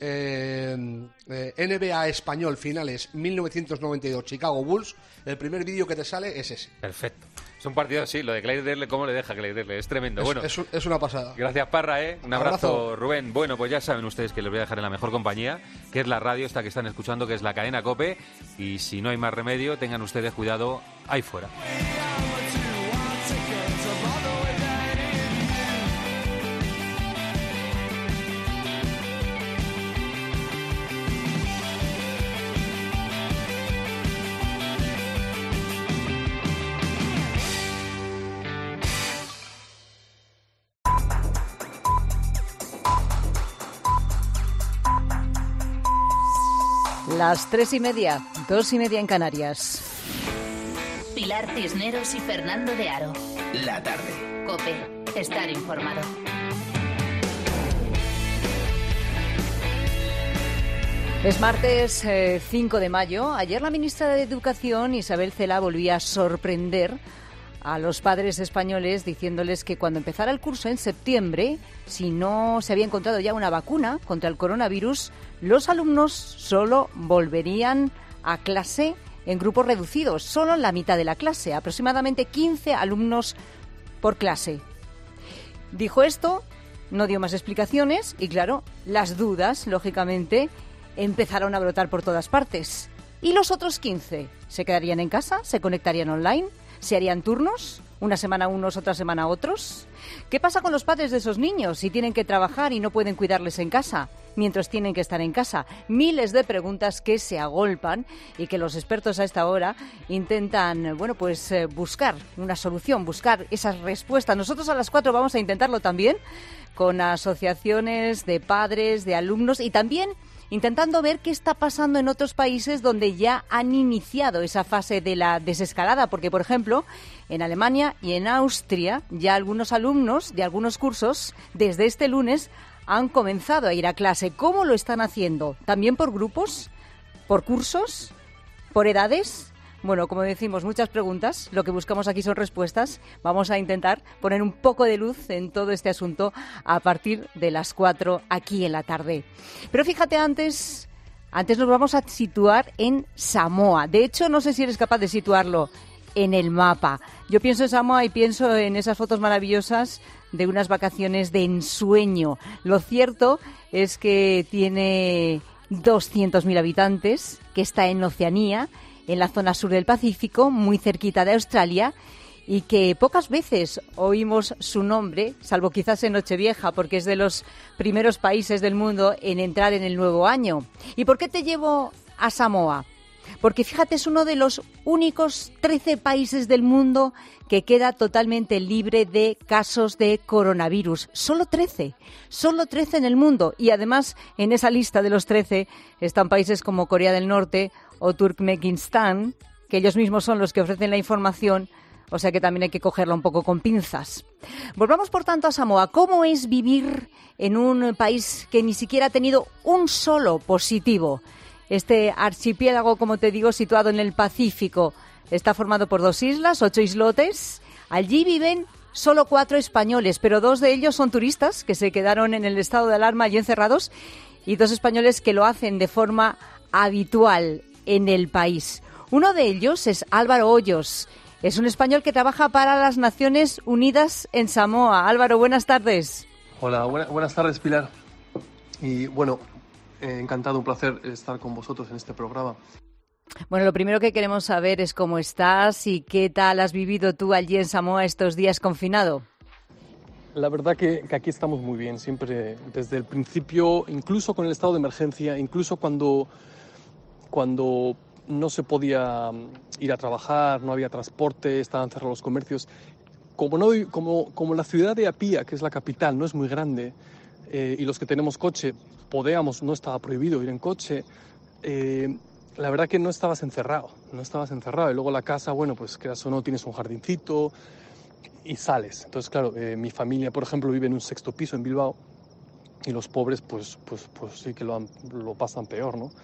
NBA Español Finales 1992 Chicago Bulls, el primer vídeo que te sale es ese. Perfecto. O Es un partido, sí, lo de Clydesdale, ¿cómo le deja Clydesdale? Es tremendo. Bueno, es una pasada. Gracias, Parra, Un abrazo, Rubén. Bueno, pues ya saben ustedes que les voy a dejar en la mejor compañía, que es la radio esta que están escuchando, que es la cadena COPE. Y si no hay más remedio, tengan ustedes cuidado ahí fuera. Las 3:30, 2:30 en Canarias. Pilar Cisneros y Fernando de Aro. La tarde. COPE. Estar informado. Es martes 5 de mayo. Ayer la ministra de Educación, Isabel Celaá, volvía a sorprender a los padres españoles diciéndoles que cuando empezara el curso en septiembre, si no se había encontrado ya una vacuna contra el coronavirus, los alumnos solo volverían a clase en grupos reducidos, solo la mitad de la clase, aproximadamente 15 alumnos por clase. Dijo esto, no dio más explicaciones y, claro, las dudas, lógicamente, empezaron a brotar por todas partes. ¿Y los otros 15? ¿Se quedarían en casa? ¿Se conectarían online? ¿Se harían turnos? ¿Una semana unos, otra semana otros? ¿Qué pasa con los padres de esos niños si tienen que trabajar y no pueden cuidarles en casa, mientras tienen que estar en casa? Miles de preguntas que se agolpan y que los expertos a esta hora intentan, buscar una solución, buscar esas respuestas. Nosotros a las 4 vamos a intentarlo también con asociaciones de padres, de alumnos y también intentando ver qué está pasando en otros países donde ya han iniciado esa fase de la desescalada, porque, por ejemplo, en Alemania y en Austria ya algunos alumnos de algunos cursos desde este lunes han comenzado a ir a clase. ¿Cómo lo están haciendo? ¿También por grupos? ¿Por cursos? ¿Por edades? Bueno, como decimos, muchas preguntas. Lo que buscamos aquí son respuestas. Vamos a intentar poner un poco de luz en todo este asunto a partir de las 4 aquí en la tarde. Pero fíjate, antes nos vamos a situar en Samoa. De hecho, no sé si eres capaz de situarlo en el mapa. Yo pienso en Samoa y pienso en esas fotos maravillosas de unas vacaciones de ensueño. Lo cierto es que tiene 200.000 habitantes, que está en Oceanía, en la zona sur del Pacífico, muy cerquita de Australia, y que pocas veces oímos su nombre, salvo quizás en Nochevieja, porque es de los primeros países del mundo en entrar en el nuevo año. ¿Y por qué te llevo a Samoa? Porque fíjate, es uno de los únicos 13 países del mundo que queda totalmente libre de casos de coronavirus. Solo 13 en el mundo. Y además, en esa lista de los 13 están países como Corea del Norte o Turkmenistán, que ellos mismos son los que ofrecen la información, o sea que también hay que cogerla un poco con pinzas. Volvamos, por tanto, a Samoa. ¿Cómo es vivir en un país que ni siquiera ha tenido un solo positivo? Este archipiélago, como te digo, situado en el Pacífico, está formado por 2 islas, 8 islotes. Allí viven solo 4 españoles, pero 2 de ellos son turistas que se quedaron en el estado de alarma allí encerrados, y 2 españoles que lo hacen de forma habitual en el país. Uno de ellos es Álvaro Hoyos. Es un español que trabaja para las Naciones Unidas en Samoa. Álvaro, buenas tardes. Hola, buenas tardes, Pilar. Y bueno, encantado, un placer estar con vosotros en este programa. Bueno, lo primero que queremos saber es cómo estás y qué tal has vivido tú allí en Samoa estos días confinado. La verdad que aquí estamos muy bien, siempre desde el principio, incluso con el estado de emergencia, incluso cuando no se podía ir a trabajar, no había transporte, estaban cerrados los comercios. Como la ciudad de Apia, que es la capital, no es muy grande, y los que tenemos coche podíamos, no estaba prohibido ir en coche, la verdad que no estabas encerrado. Y luego la casa, bueno, pues creas o no, tienes un jardincito y sales. Entonces, claro, mi familia, por ejemplo, vive en un 6º piso en Bilbao, y los pobres pues sí que lo pasan peor, ¿no?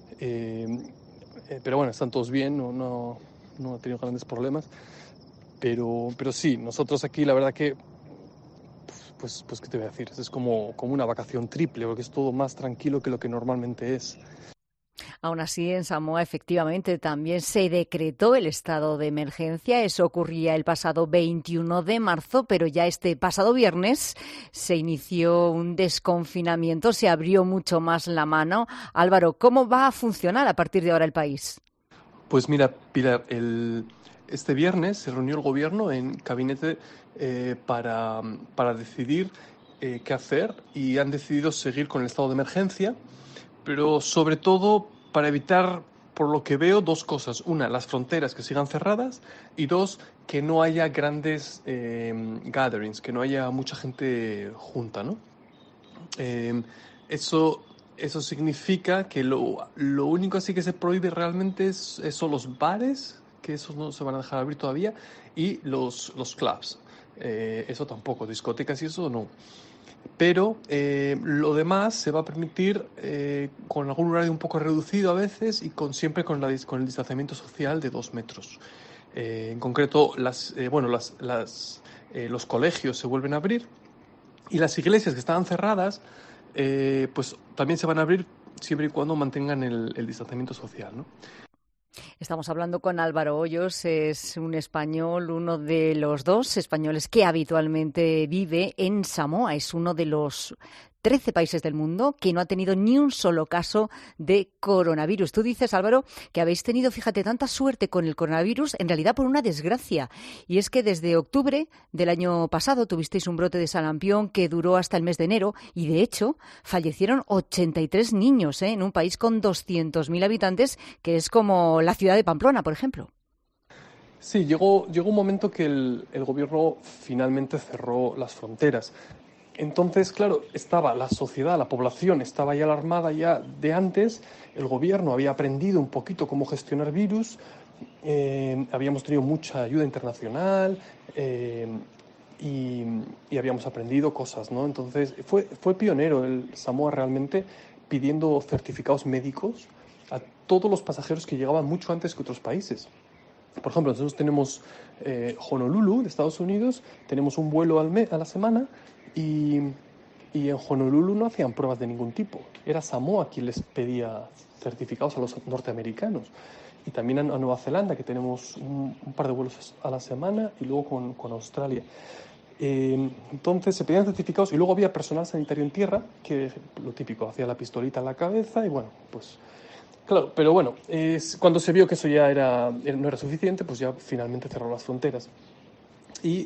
Pero bueno, están todos bien, no he tenido grandes problemas, pero sí, nosotros aquí la verdad que pues qué te voy a decir, es como una vacación triple, porque es todo más tranquilo que lo que normalmente es. Aún así, en Samoa efectivamente también se decretó el estado de emergencia. Eso ocurría el pasado 21 de marzo, pero ya este pasado viernes se inició un desconfinamiento, se abrió mucho más la mano. Álvaro, ¿cómo va a funcionar a partir de ahora el país? Pues mira, Pilar, este viernes se reunió el gobierno en gabinete para decidir qué hacer, y han decidido seguir con el estado de emergencia, pero sobre todo para evitar, por lo que veo, dos cosas. Una, las fronteras que sigan cerradas, y dos, que no haya grandes gatherings, que no haya mucha gente junta, ¿no? Eso significa que lo único así que se prohíbe realmente son los bares, que esos no se van a dejar abrir todavía, y los clubs. Eso tampoco, discotecas y eso no. Pero lo demás se va a permitir con algún horario un poco reducido a veces, y siempre con el distanciamiento social de 2 metros. En concreto, los colegios se vuelven a abrir, y las iglesias que estaban cerradas pues también se van a abrir siempre y cuando mantengan el distanciamiento social, ¿no? Estamos hablando con Álvaro Hoyos, es un español, uno de los 2 españoles que habitualmente vive en Samoa. Es uno de los 13 países del mundo que no ha tenido ni un solo caso de coronavirus. Tú dices, Álvaro, que habéis tenido, fíjate, tanta suerte con el coronavirus, en realidad por una desgracia. Y es que desde octubre del año pasado tuvisteis un brote de sarampión que duró hasta el mes de enero, y de hecho fallecieron 83 niños en un país con 200.000 habitantes, que es como la ciudad de Pamplona, por ejemplo. Sí, llegó un momento que el gobierno finalmente cerró las fronteras. Entonces, claro, estaba la sociedad, la población estaba ya alarmada ya de antes. El gobierno había aprendido un poquito cómo gestionar virus. Habíamos tenido mucha ayuda internacional y habíamos aprendido cosas, ¿no? Entonces, fue pionero el Samoa realmente, pidiendo certificados médicos a todos los pasajeros que llegaban mucho antes que otros países. Por ejemplo, nosotros tenemos Honolulu, de Estados Unidos, tenemos un vuelo a la semana. Y en Honolulu no hacían pruebas de ningún tipo. Era Samoa quien les pedía certificados a los norteamericanos. Y también a Nueva Zelanda, que tenemos un par de vuelos a la semana, y luego con Australia. Entonces se pedían certificados, y luego había personal sanitario en tierra, que lo típico, hacía la pistolita en la cabeza, y bueno, pues claro. Pero bueno, cuando se vio que eso ya no era suficiente, pues ya finalmente cerró las fronteras. Y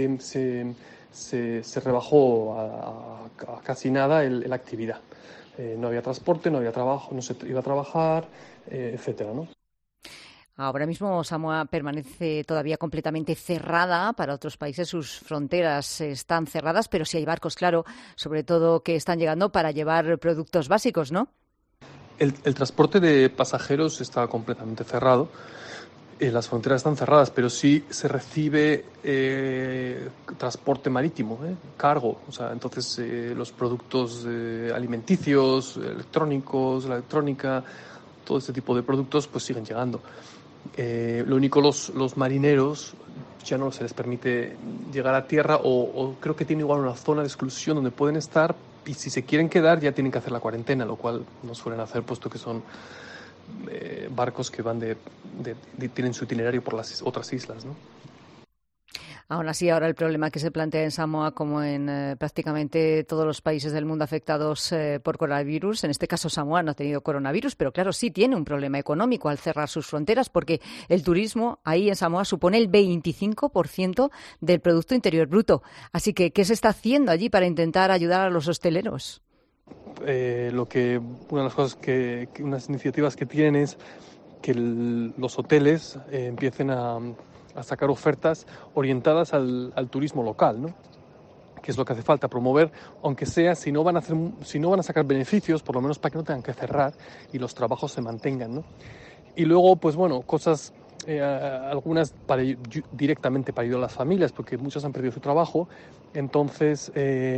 se rebajó a casi nada la actividad. No había transporte, no había trabajo, no se iba a trabajar, etcétera, ¿no? Ahora mismo Samoa permanece todavía completamente cerrada. Para otros países sus fronteras están cerradas, pero sí hay barcos, claro, sobre todo que están llegando para llevar productos básicos, ¿no? El transporte de pasajeros está completamente cerrado. Las fronteras están cerradas, pero sí se recibe transporte marítimo, cargo. O sea, entonces los productos alimenticios, electrónicos, la electrónica, todo este tipo de productos pues siguen llegando. Lo único, los marineros ya no se les permite llegar a tierra, o creo que tienen igual una zona de exclusión donde pueden estar, y si se quieren quedar ya tienen que hacer la cuarentena, lo cual no suelen hacer, puesto que son barcos que van tienen su itinerario por las otras islas, ¿no? Aún así, ahora el problema que se plantea en Samoa, como en prácticamente todos los países del mundo afectados por coronavirus, en este caso Samoa no ha tenido coronavirus, pero claro, sí tiene un problema económico al cerrar sus fronteras, porque el turismo ahí en Samoa supone el 25% del Producto Interior Bruto. Así que, ¿qué se está haciendo allí para intentar ayudar a los hosteleros? Una de las cosas unas iniciativas que tienen es que los hoteles empiecen a sacar ofertas orientadas al turismo local, ¿no? Que es lo que hace falta, promover, aunque sea, si no van a sacar beneficios, por lo menos para que no tengan que cerrar y los trabajos se mantengan, ¿no? Y luego, pues bueno, cosas, algunas directamente para ayudar a las familias, porque muchas han perdido su trabajo. Entonces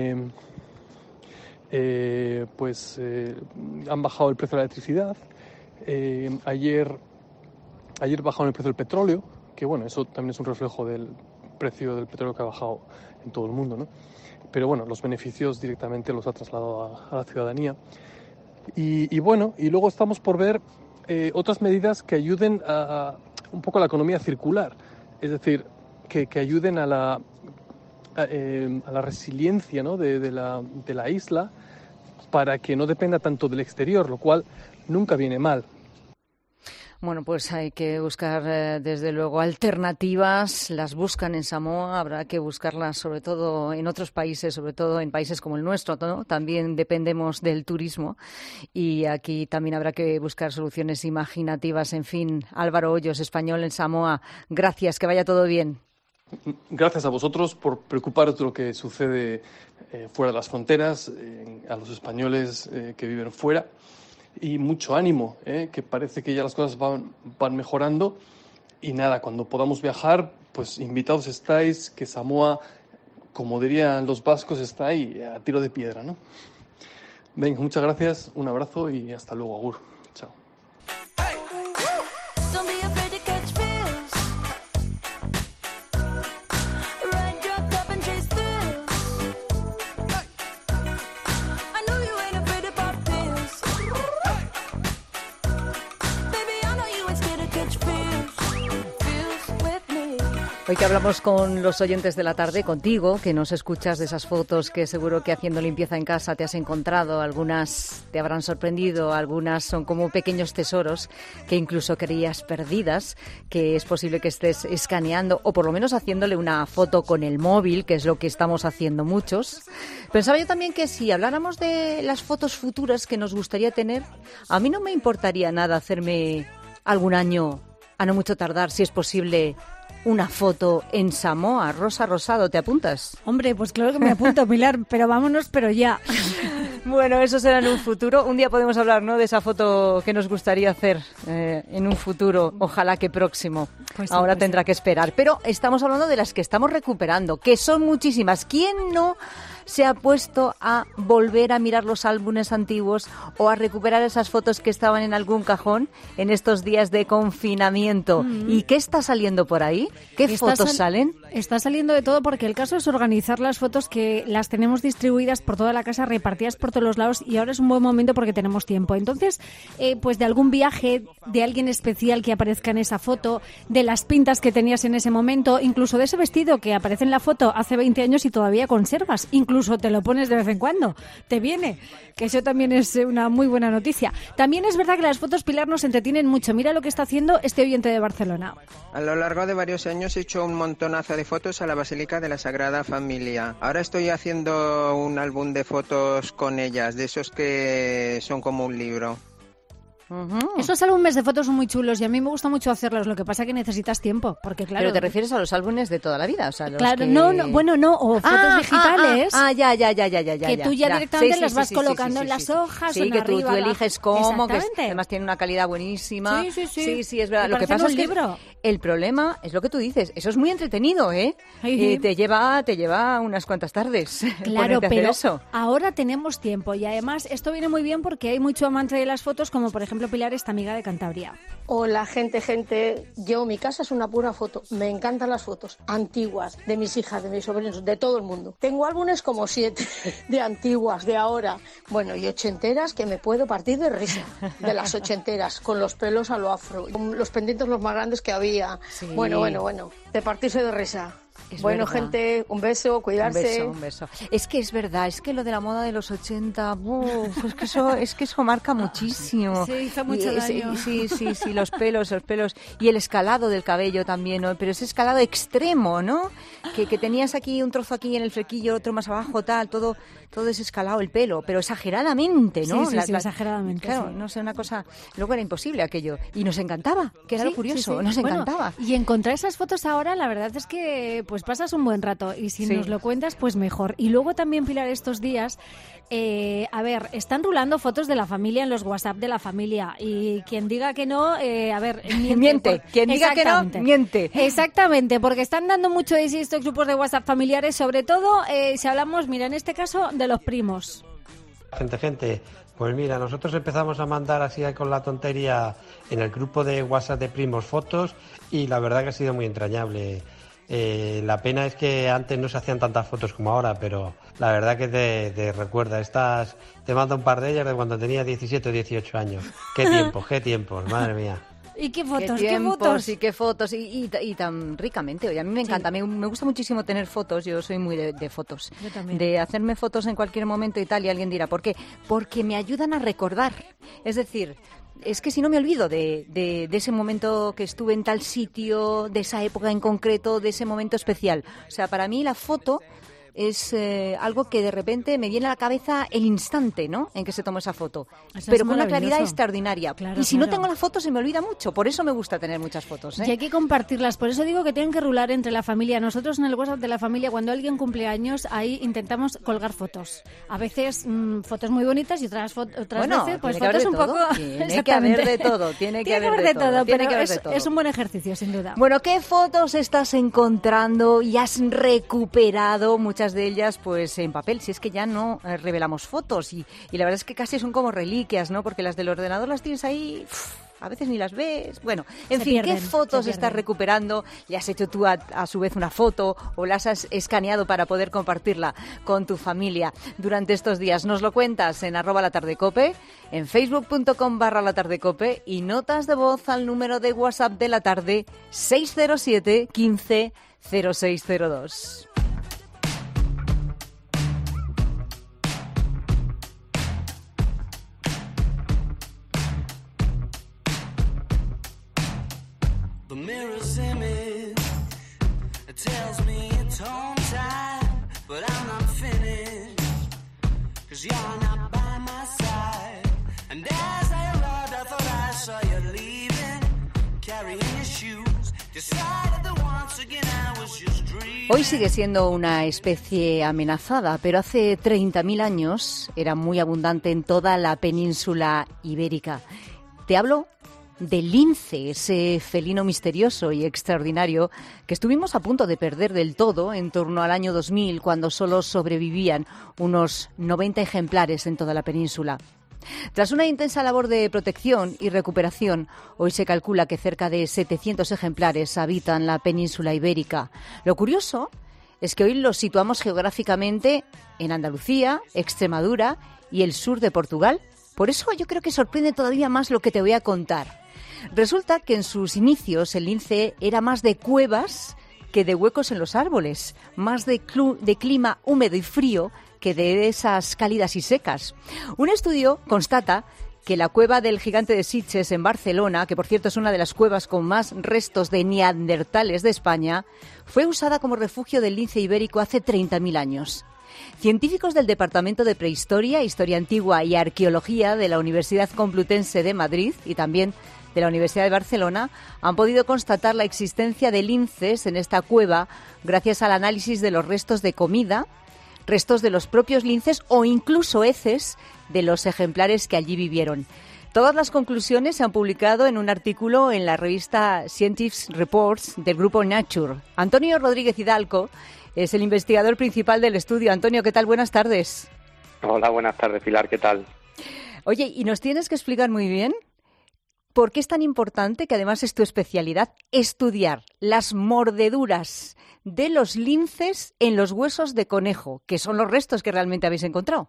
han bajado el precio de la electricidad. Ayer bajaron el precio del petróleo, que bueno, eso también es un reflejo del precio del petróleo que ha bajado en todo el mundo, ¿no? Pero bueno, los beneficios directamente los ha trasladado a la ciudadanía. Y bueno, y luego estamos por ver otras medidas que ayuden un poco a la economía circular, es decir, que ayuden a la resiliencia, ¿no? de la isla, para que no dependa tanto del exterior, lo cual nunca viene mal. Bueno, pues hay que buscar, desde luego, alternativas. Las buscan en Samoa, habrá que buscarlas sobre todo en otros países, sobre todo en países como el nuestro, ¿no? También dependemos del turismo y aquí también habrá que buscar soluciones imaginativas. En fin, Álvaro Hoyos, español en Samoa, gracias, que vaya todo bien. Gracias a vosotros por preocuparos de lo que sucede fuera de las fronteras, a los españoles que viven fuera. Y mucho ánimo, que parece que ya las cosas van mejorando. Y nada, cuando podamos viajar, pues invitados estáis, que Samoa, como dirían los vascos, está ahí a tiro de piedra, ¿no? Venga, muchas gracias, un abrazo y hasta luego, agur. Chao. Hoy que hablamos con los oyentes de la tarde, contigo, que nos escuchas de esas fotos que seguro que haciendo limpieza en casa te has encontrado, algunas te habrán sorprendido, algunas son como pequeños tesoros que incluso creías perdidas, que es posible que estés escaneando o por lo menos haciéndole una foto con el móvil, que es lo que estamos haciendo muchos. Pensaba yo también que si habláramos de las fotos futuras que nos gustaría tener, a mí no me importaría nada hacerme algún año, a no mucho tardar, si es posible, una foto en Samoa. Rosa Rosado, ¿te apuntas? Hombre, pues claro que me apunto, Pilar, pero vámonos, pero ya. Bueno, eso será en un futuro. Un día podemos hablar, ¿no?, de esa foto que nos gustaría hacer en un futuro, ojalá que próximo. Pues sí, ahora tendrá que esperar. Pero estamos hablando de las que estamos recuperando, que son muchísimas. ¿Quién no se ha puesto a volver a mirar los álbumes antiguos o a recuperar esas fotos que estaban en algún cajón en estos días de confinamiento? ¿Y qué está saliendo por ahí? ¿Qué fotos salen? Está saliendo de todo, porque el caso es organizar las fotos, que las tenemos distribuidas por toda la casa, repartidas por todos los lados, y ahora es un buen momento porque tenemos tiempo. Entonces, pues de algún viaje, de alguien especial que aparezca en esa foto, de las pintas que tenías en ese momento, incluso de ese vestido que aparece en la foto hace 20 años y todavía conservas, incluso te lo pones de vez en cuando, te viene, que eso también es una muy buena noticia. También es verdad que las fotos, Pilar, nos entretienen mucho. Mira lo que está haciendo este oyente de Barcelona. A lo largo de varios años he hecho un montonazo de fotos a la Basílica de la Sagrada Familia. Ahora estoy haciendo un álbum de fotos con ellas, de esos que son como un libro. Esos álbumes de fotos son muy chulos y a mí me gusta mucho hacerlos, lo que pasa es que necesitas tiempo, porque claro... ¿Pero te refieres a los álbumes de toda la vida? O sea, los claro, que... no, o fotos digitales. Ya. Que tú ya directamente las vas colocando en las hojas, sí, que arriba, tú eliges cómo, que exactamente. además tiene una calidad buenísima. Sí, es verdad. Me lo que pasa es que libro. El problema es lo que tú dices, eso es muy entretenido, ¿eh? Te lleva unas cuantas tardes. Claro, pero eso. Ahora tenemos tiempo y además esto viene muy bien porque hay mucho amante de las fotos, como por ejemplo Pilar, esta amiga de Cantabria. Hola, gente. Yo, mi casa es una pura foto. Me encantan las fotos antiguas de mis hijas, de mis sobrinos, de todo el mundo. Tengo álbumes como 7 de antiguas, de ahora. Bueno, y ochenteras que me puedo partir de risa. De las ochenteras, con los pelos a lo afro, con los pendientes los más grandes que había. Sí. Bueno. De partirse de risa. Bueno, verdad. Gente, un beso, cuidarse. Un beso. Es que es verdad, es que lo de la moda de los 80, es que eso marca muchísimo. Sí, hizo mucho daño. Sí, los pelos. Y el escalado del cabello también, ¿no? Pero ese escalado extremo, ¿no? Que tenías aquí un trozo aquí en el flequillo, otro más abajo, todo ese escalado el pelo, pero exageradamente, ¿no? Sí, exageradamente. Claro, no sé, una cosa... Luego era imposible aquello. Y nos encantaba, que era lo curioso, nos encantaba. Y encontrar esas fotos ahora, la verdad es que pues pasas un buen rato. Y si nos lo cuentas, pues mejor. Y luego también, Pilar, estos días... están rulando fotos de la familia en los WhatsApp de la familia. Y quien diga que no, miente. Quien diga que no, miente. Exactamente, porque están dando mucho de sí estos grupos de WhatsApp familiares, sobre todo si hablamos, mira, en este caso, de los primos. Gente, pues mira, nosotros empezamos a mandar así con la tontería en el grupo de WhatsApp de primos fotos y la verdad que ha sido muy entrañable. La pena es que antes no se hacían tantas fotos como ahora, pero la verdad que te recuerda. Te mando un par de ellas de cuando tenía 17 o 18 años. Qué tiempos, madre mía. ¿Y qué fotos? Qué fotos y tan ricamente. Oye, a mí me encanta, me gusta muchísimo tener fotos, yo soy muy de fotos. Yo también. De hacerme fotos en cualquier momento y tal, y alguien dirá, ¿por qué? Porque me ayudan a recordar. Es decir, es que si no me olvido de ese momento que estuve en tal sitio, de esa época en concreto, de ese momento especial. O sea, para mí la foto es algo que de repente me viene a la cabeza el instante, ¿no?, en que se tomó esa foto. Pero con una claridad extraordinaria. Claro, y si no tengo la foto se me olvida mucho. Por eso me gusta tener muchas fotos, ¿eh? Y hay que compartirlas. Por eso digo que tienen que rular entre la familia. Nosotros en el WhatsApp de la familia, cuando alguien cumple años, ahí intentamos colgar fotos. A veces fotos muy bonitas y otras veces pues fotos un poco... Tiene que haber de todo. Tiene que haber de todo. Pero es un buen ejercicio, sin duda. Bueno, ¿qué fotos estás encontrando y has recuperado? Muchas de ellas pues en papel, si es que ya no revelamos fotos y la verdad es que casi son como reliquias, ¿no? Porque las del ordenador las tienes ahí, a veces ni las ves. Bueno, en fin, ¿qué fotos estás recuperando? ¿Le has hecho tú a su vez una foto o las has escaneado para poder compartirla con tu familia durante estos días? Nos lo cuentas en @latardecope, en facebook.com/latardecope y notas de voz al número de WhatsApp de la tarde 607 15 0602. The mirror's image, it tells me it's home time, but I'm not finished, 'cause you're not by my side. And as I arrived, I thought I saw you leaving, carrying your shoes, decided that once again I was just dreaming. Hoy sigue siendo una especie amenazada, pero hace 30.000 años era muy abundante en toda la península ibérica. Te hablo del lince, ese felino misterioso y extraordinario que estuvimos a punto de perder del todo en torno al año 2000, cuando solo sobrevivían unos 90 ejemplares en toda la península. Tras una intensa labor de protección y recuperación, hoy se calcula que cerca de 700 ejemplares habitan la península ibérica. Lo curioso es que hoy los situamos geográficamente en Andalucía, Extremadura y el sur de Portugal. Por eso yo creo que sorprende todavía más lo que te voy a contar. Resulta que en sus inicios el lince era más de cuevas que de huecos en los árboles, más de clima húmedo y frío que de esas cálidas y secas. Un estudio constata que la cueva del Gigante de Sitges en Barcelona, que por cierto es una de las cuevas con más restos de neandertales de España, fue usada como refugio del lince ibérico hace 30.000 años. Científicos del Departamento de Prehistoria, Historia Antigua y Arqueología de la Universidad Complutense de Madrid y también de la Universidad de Barcelona han podido constatar la existencia de linces en esta cueva gracias al análisis de los restos de comida, restos de los propios linces o incluso heces de los ejemplares que allí vivieron. Todas las conclusiones se han publicado en un artículo en la revista Scientific Reports del grupo Nature. Antonio Rodríguez Hidalgo es el investigador principal del estudio. Antonio, ¿qué tal? Buenas tardes. Hola, buenas tardes, Pilar, ¿qué tal? Oye, y nos tienes que explicar muy bien por qué es tan importante, que además es tu especialidad, estudiar las mordeduras de los linces en los huesos de conejo, que son los restos que realmente habéis encontrado.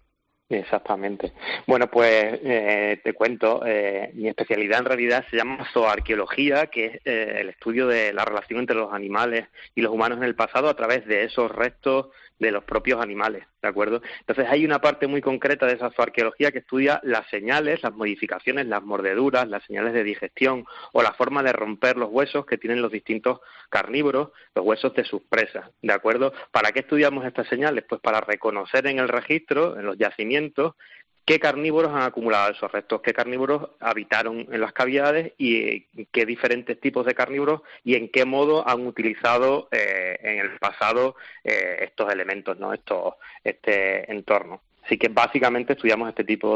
Exactamente. Bueno, pues te cuento, mi especialidad en realidad se llama zooarqueología, que es el estudio de la relación entre los animales y los humanos en el pasado a través de esos restos de los propios animales, ¿de acuerdo? Entonces hay una parte muy concreta de esa zooarqueología que estudia las señales, las modificaciones, las mordeduras, las señales de digestión o la forma de romper los huesos que tienen los distintos carnívoros, los huesos de sus presas, ¿de acuerdo? ¿Para qué estudiamos estas señales? Pues para reconocer en el registro, en los yacimientos, qué carnívoros han acumulado esos restos, qué carnívoros habitaron en las cavidades y qué diferentes tipos de carnívoros y en qué modo han utilizado en el pasado estos elementos, ¿no? Este entorno. Así que básicamente estudiamos este tipo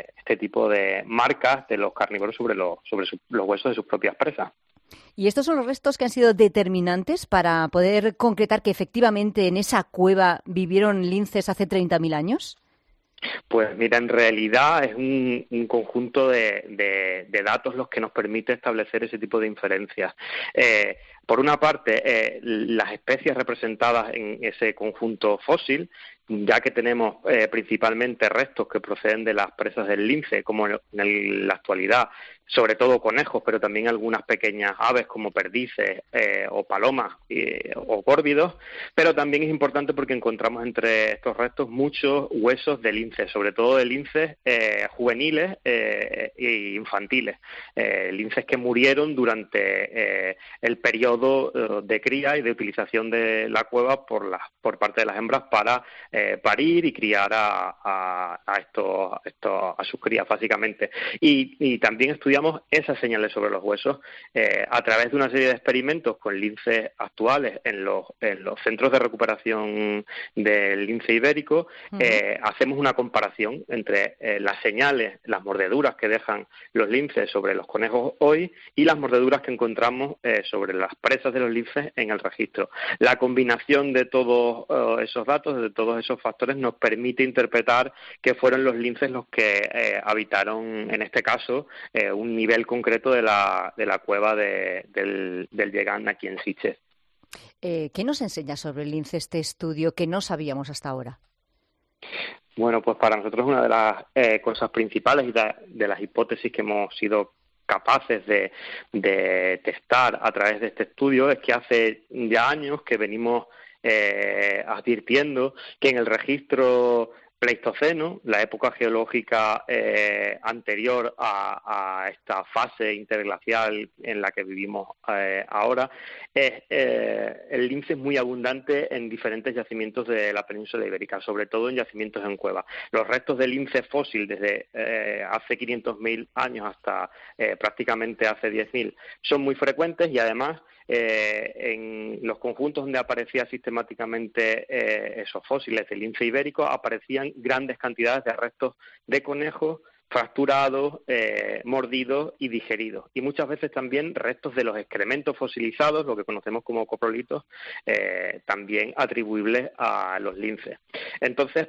de marcas de los carnívoros sobre los huesos de sus propias presas. ¿Y estos son los restos que han sido determinantes para poder concretar que efectivamente en esa cueva vivieron linces hace 30.000 años? Pues mira, en realidad es un conjunto de datos los que nos permite establecer ese tipo de inferencias. Por una parte, las especies representadas en ese conjunto fósil, ya que tenemos principalmente restos que proceden de las presas del lince, como en la actualidad, sobre todo conejos, pero también algunas pequeñas aves como perdices o palomas o córvidos, pero también es importante porque encontramos entre estos restos muchos huesos de linces, sobre todo de linces juveniles e infantiles, linces que murieron durante el periodo de cría y de utilización de la cueva por parte de las hembras para parir y criar a sus crías, básicamente. Y también estudiamos esas señales sobre los huesos a través de una serie de experimentos con linces actuales en los centros de recuperación del lince ibérico. Hacemos una comparación entre las señales, las mordeduras que dejan los linces sobre los conejos hoy y las mordeduras que encontramos sobre las presas de los linces en el registro. La combinación de todos esos datos, de todos esos factores, nos permite interpretar que fueron los linces los que habitaron, en este caso, un nivel concreto de la cueva del Llegán aquí en Sitges. ¿Qué nos enseña sobre el lince este estudio que no sabíamos hasta ahora? Bueno, pues para nosotros una de las cosas principales y de las hipótesis que hemos sido capaces de testar a través de este estudio es que hace ya años que venimos advirtiendo que en el registro Pleistoceno, la época geológica anterior a esta fase interglacial en la que vivimos ahora, el lince es muy abundante en diferentes yacimientos de la península ibérica, sobre todo en yacimientos en cuevas. Los restos de lince fósil desde hace 500.000 años hasta prácticamente hace 10.000 son muy frecuentes y además en los conjuntos donde aparecían sistemáticamente esos fósiles del lince ibérico aparecían grandes cantidades de restos de conejos fracturados, mordidos y digeridos. Y muchas veces también restos de los excrementos fosilizados, lo que conocemos como coprolitos, también atribuibles a los linces. Entonces,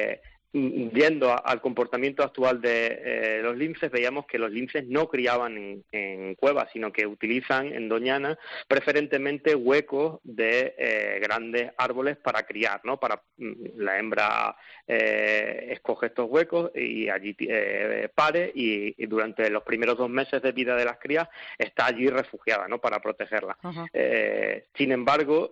viendo al comportamiento actual de los linces, veíamos que los linces no criaban en cuevas, sino que utilizan en Doñana preferentemente huecos de grandes árboles para criar, ¿no? La hembra escoge estos huecos y allí pare y durante los primeros 2 meses de vida de las crías está allí refugiada, ¿no? Para protegerla. Sin embargo,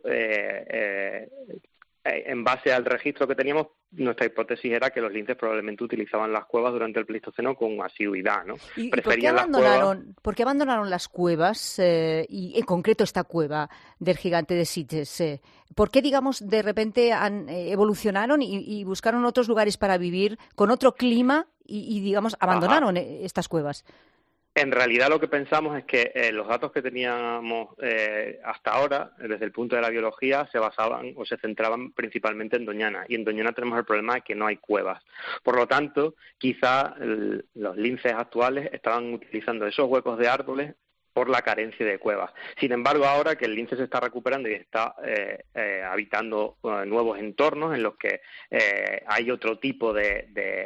en base al registro que teníamos, nuestra hipótesis era que los linces probablemente utilizaban las cuevas durante el Pleistoceno con asiduidad, ¿no? ¿Y por qué abandonaron las cuevas, y en concreto esta cueva del Gigante de Sitges? ¿Por qué, digamos, de repente evolucionaron y buscaron otros lugares para vivir con otro clima y digamos, abandonaron estas cuevas? En realidad lo que pensamos es que los datos que teníamos hasta ahora, desde el punto de la biología, se basaban o se centraban principalmente en Doñana. Y en Doñana tenemos el problema de que no hay cuevas. Por lo tanto, quizá los linces actuales estaban utilizando esos huecos de árboles por la carencia de cuevas. Sin embargo, ahora que el lince se está recuperando y está habitando nuevos entornos en los que hay otro tipo de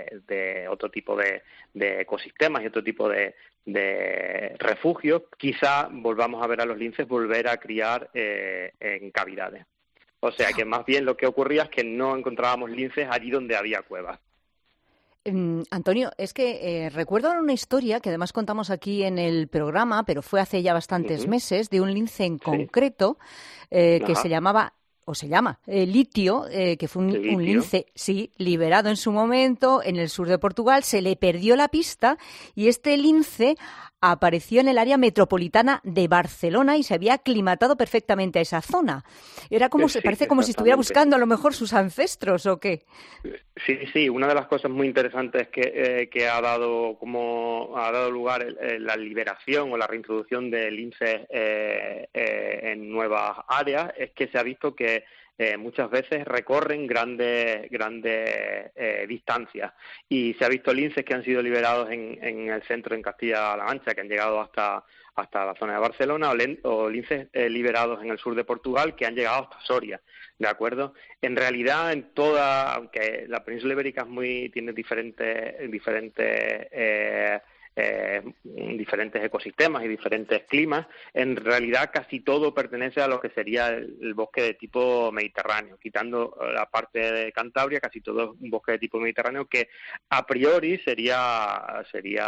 ecosistemas y otro tipo de refugios, quizá volvamos a ver a los linces volver a criar en cavidades. O sea que más bien lo que ocurría es que no encontrábamos linces allí donde había cuevas. Antonio, es que recuerdo una historia que además contamos aquí en el programa, pero fue hace ya bastantes meses, de un lince en concreto que se llamaba, o se llama, Litio, que fue un lince, sí, liberado en su momento en el sur de Portugal. Se le perdió la pista y este lince apareció en el área metropolitana de Barcelona y se había aclimatado perfectamente a esa zona. Era como parece como si estuviera buscando a lo mejor sus ancestros, ¿o qué? Sí, una de las cosas muy interesantes que ha dado lugar la liberación o la reintroducción de linces en nuevas áreas es que se ha visto que muchas veces recorren grandes distancias y se ha visto linces que han sido liberados en el centro, en Castilla-La Mancha, que han llegado hasta la zona de Barcelona, o linces liberados en el sur de Portugal que han llegado hasta Soria, ¿de acuerdo? En realidad, aunque la península ibérica tiene diferentes diferentes ecosistemas y diferentes climas. En realidad casi todo pertenece a lo que sería el bosque de tipo mediterráneo, quitando la parte de Cantabria, casi todo es un bosque de tipo mediterráneo que a priori sería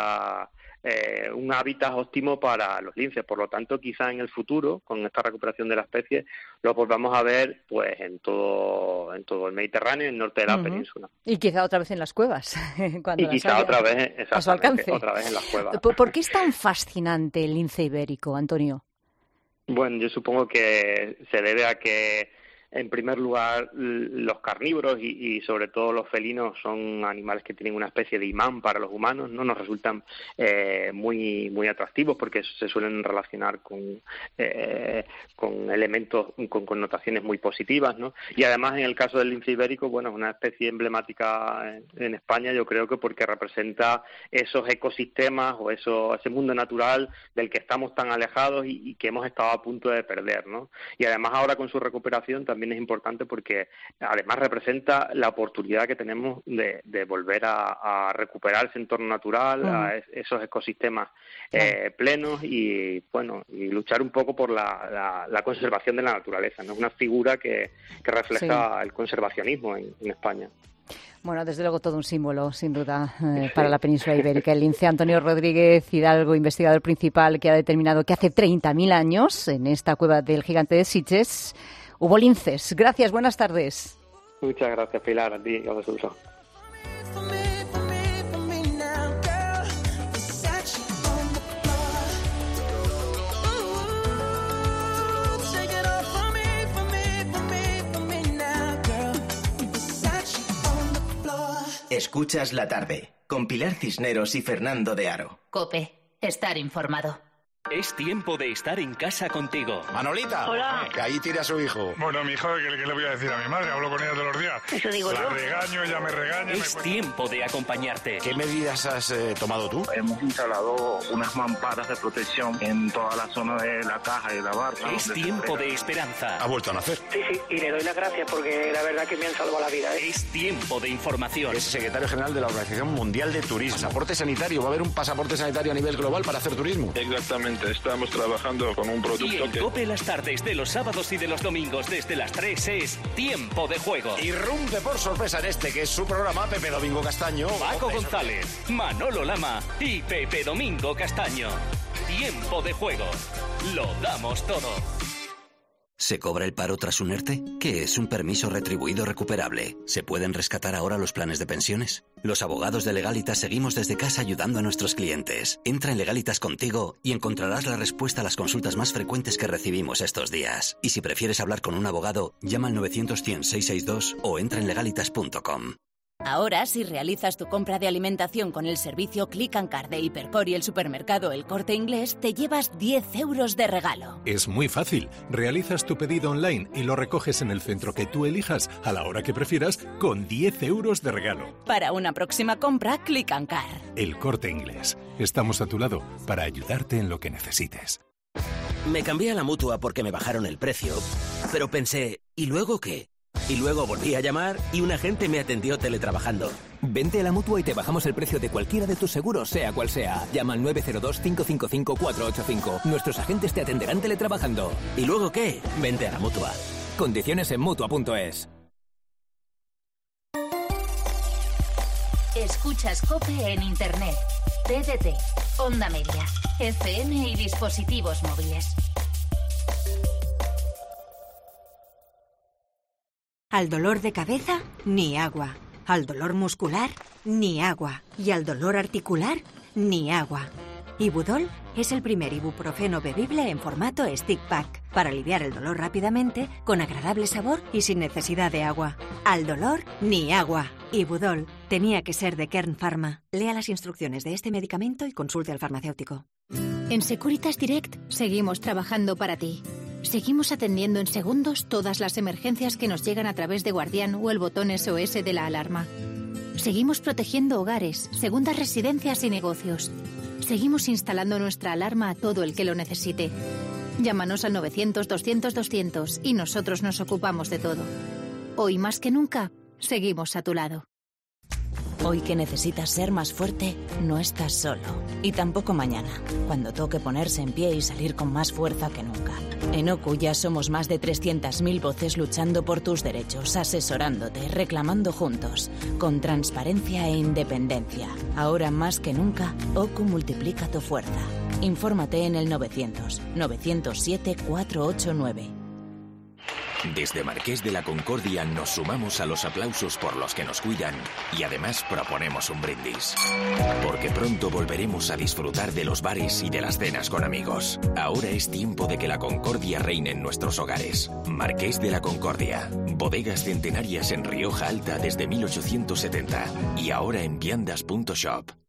un hábitat óptimo para los linces. Por lo tanto, quizá en el futuro, con esta recuperación de la especie, lo volvamos a ver pues en todo el Mediterráneo y en el norte de la península. Y quizá otra vez en las cuevas. Y quizá otra vez, a su alcance. Otra vez en las cuevas. ¿Por qué es tan fascinante el lince ibérico, Antonio? Bueno, yo supongo que se debe a que, en primer lugar, los carnívoros y sobre todo los felinos son animales que tienen una especie de imán para los humanos, ¿no? Nos resultan muy muy atractivos porque se suelen relacionar con elementos, con connotaciones muy positivas, ¿no? Y además, en el caso del lince ibérico, bueno, es una especie emblemática en España, yo creo que porque representa esos ecosistemas o ese mundo natural del que estamos tan alejados y que hemos estado a punto de perder, ¿no? Y además ahora con su recuperación también es importante porque además representa la oportunidad que tenemos de volver a recuperar ese entorno natural, a esos ecosistemas plenos y bueno, y luchar un poco por la conservación de la naturaleza, ¿no? Es una figura que refleja el conservacionismo en España. Bueno, desde luego todo un símbolo, sin duda, para la península ibérica. El lince. Antonio Rodríguez Hidalgo, investigador principal, que ha determinado que hace 30.000 años, en esta cueva del Gigante de Sitges, hubo linces. Gracias, buenas tardes. Muchas gracias, Pilar, a ti y a vosotros. Escuchas la tarde, con Pilar Cisneros y Fernando de Aro. COPE, estar informado. Es tiempo de estar en casa contigo. Manolita. Hola. Que ahí tiene a su hijo. Bueno, mi hijo, ¿qué le voy a decir a mi madre? Hablo con ella todos los días. Eso digo yo. La regaño, ella me regaña. Es tiempo de acompañarte. ¿Qué medidas has tomado tú? Hemos instalado unas mamparas de protección en toda la zona de la caja y la barra. Es tiempo de esperanza. ¿Ha vuelto a nacer? Sí, y le doy las gracias porque la verdad que me han salvado la vida. Es tiempo de información. Es secretario general de la Organización Mundial de Turismo. Pasaporte sanitario. Va a haber un pasaporte sanitario a nivel global para hacer turismo. Exactamente. Estamos trabajando con un producto y en COPE las tardes de los sábados y de los domingos desde las 3 es Tiempo de Juego. Irrumpe por sorpresa en este que es su programa Pepe Domingo Castaño, Paco González, Manolo Lama y Pepe Domingo Castaño. Tiempo de Juego. Lo damos todo. ¿Se cobra el paro tras un ERTE? ¿Qué es un permiso retribuido recuperable? ¿Se pueden rescatar ahora los planes de pensiones? Los abogados de Legalitas seguimos desde casa ayudando a nuestros clientes. Entra en Legalitas Contigo y encontrarás la respuesta a las consultas más frecuentes que recibimos estos días. Y si prefieres hablar con un abogado, llama al 900-100-662 o entra en legalitas.com. Ahora, si realizas tu compra de alimentación con el servicio Click & Card de Hipercor y el supermercado El Corte Inglés, te llevas 10 euros de regalo. Es muy fácil. Realizas tu pedido online y lo recoges en el centro que tú elijas a la hora que prefieras con 10 euros de regalo. Para una próxima compra, Click & Card. El Corte Inglés. Estamos a tu lado para ayudarte en lo que necesites. Me cambié a la Mutua porque me bajaron el precio, pero pensé, ¿y luego qué? Y luego volví a llamar y un agente me atendió teletrabajando. Vente a la Mutua y te bajamos el precio de cualquiera de tus seguros, sea cual sea. Llama al 902-555-485. Nuestros agentes te atenderán teletrabajando. ¿Y luego qué? Vente a la Mutua. Condiciones en Mutua.es. Escuchas COPE en Internet, TDT, Onda Media, FM y dispositivos móviles. Al dolor de cabeza, ni agua. Al dolor muscular, ni agua. Y al dolor articular, ni agua. Ibudol es el primer ibuprofeno bebible en formato stick pack para aliviar el dolor rápidamente, con agradable sabor y sin necesidad de agua. Al dolor, ni agua. Ibudol tenía que ser de Kern Pharma. Lea las instrucciones de este medicamento y consulte al farmacéutico. En Securitas Direct seguimos trabajando para ti. Seguimos atendiendo en segundos todas las emergencias que nos llegan a través de Guardián o el botón SOS de la alarma. Seguimos protegiendo hogares, segundas residencias y negocios. Seguimos instalando nuestra alarma a todo el que lo necesite. Llámanos al 900-200-200 y nosotros nos ocupamos de todo. Hoy más que nunca, seguimos a tu lado. Hoy que necesitas ser más fuerte, no estás solo. Y tampoco mañana, cuando toque ponerse en pie y salir con más fuerza que nunca. En OCU ya somos más de 300.000 voces luchando por tus derechos, asesorándote, reclamando juntos, con transparencia e independencia. Ahora más que nunca, OCU multiplica tu fuerza. Infórmate en el 900-907-489. Desde Marqués de la Concordia nos sumamos a los aplausos por los que nos cuidan y además proponemos un brindis. Porque pronto volveremos a disfrutar de los bares y de las cenas con amigos. Ahora es tiempo de que la concordia reine en nuestros hogares. Marqués de la Concordia. Bodegas centenarias en Rioja Alta desde 1870 y ahora en viandas.shop.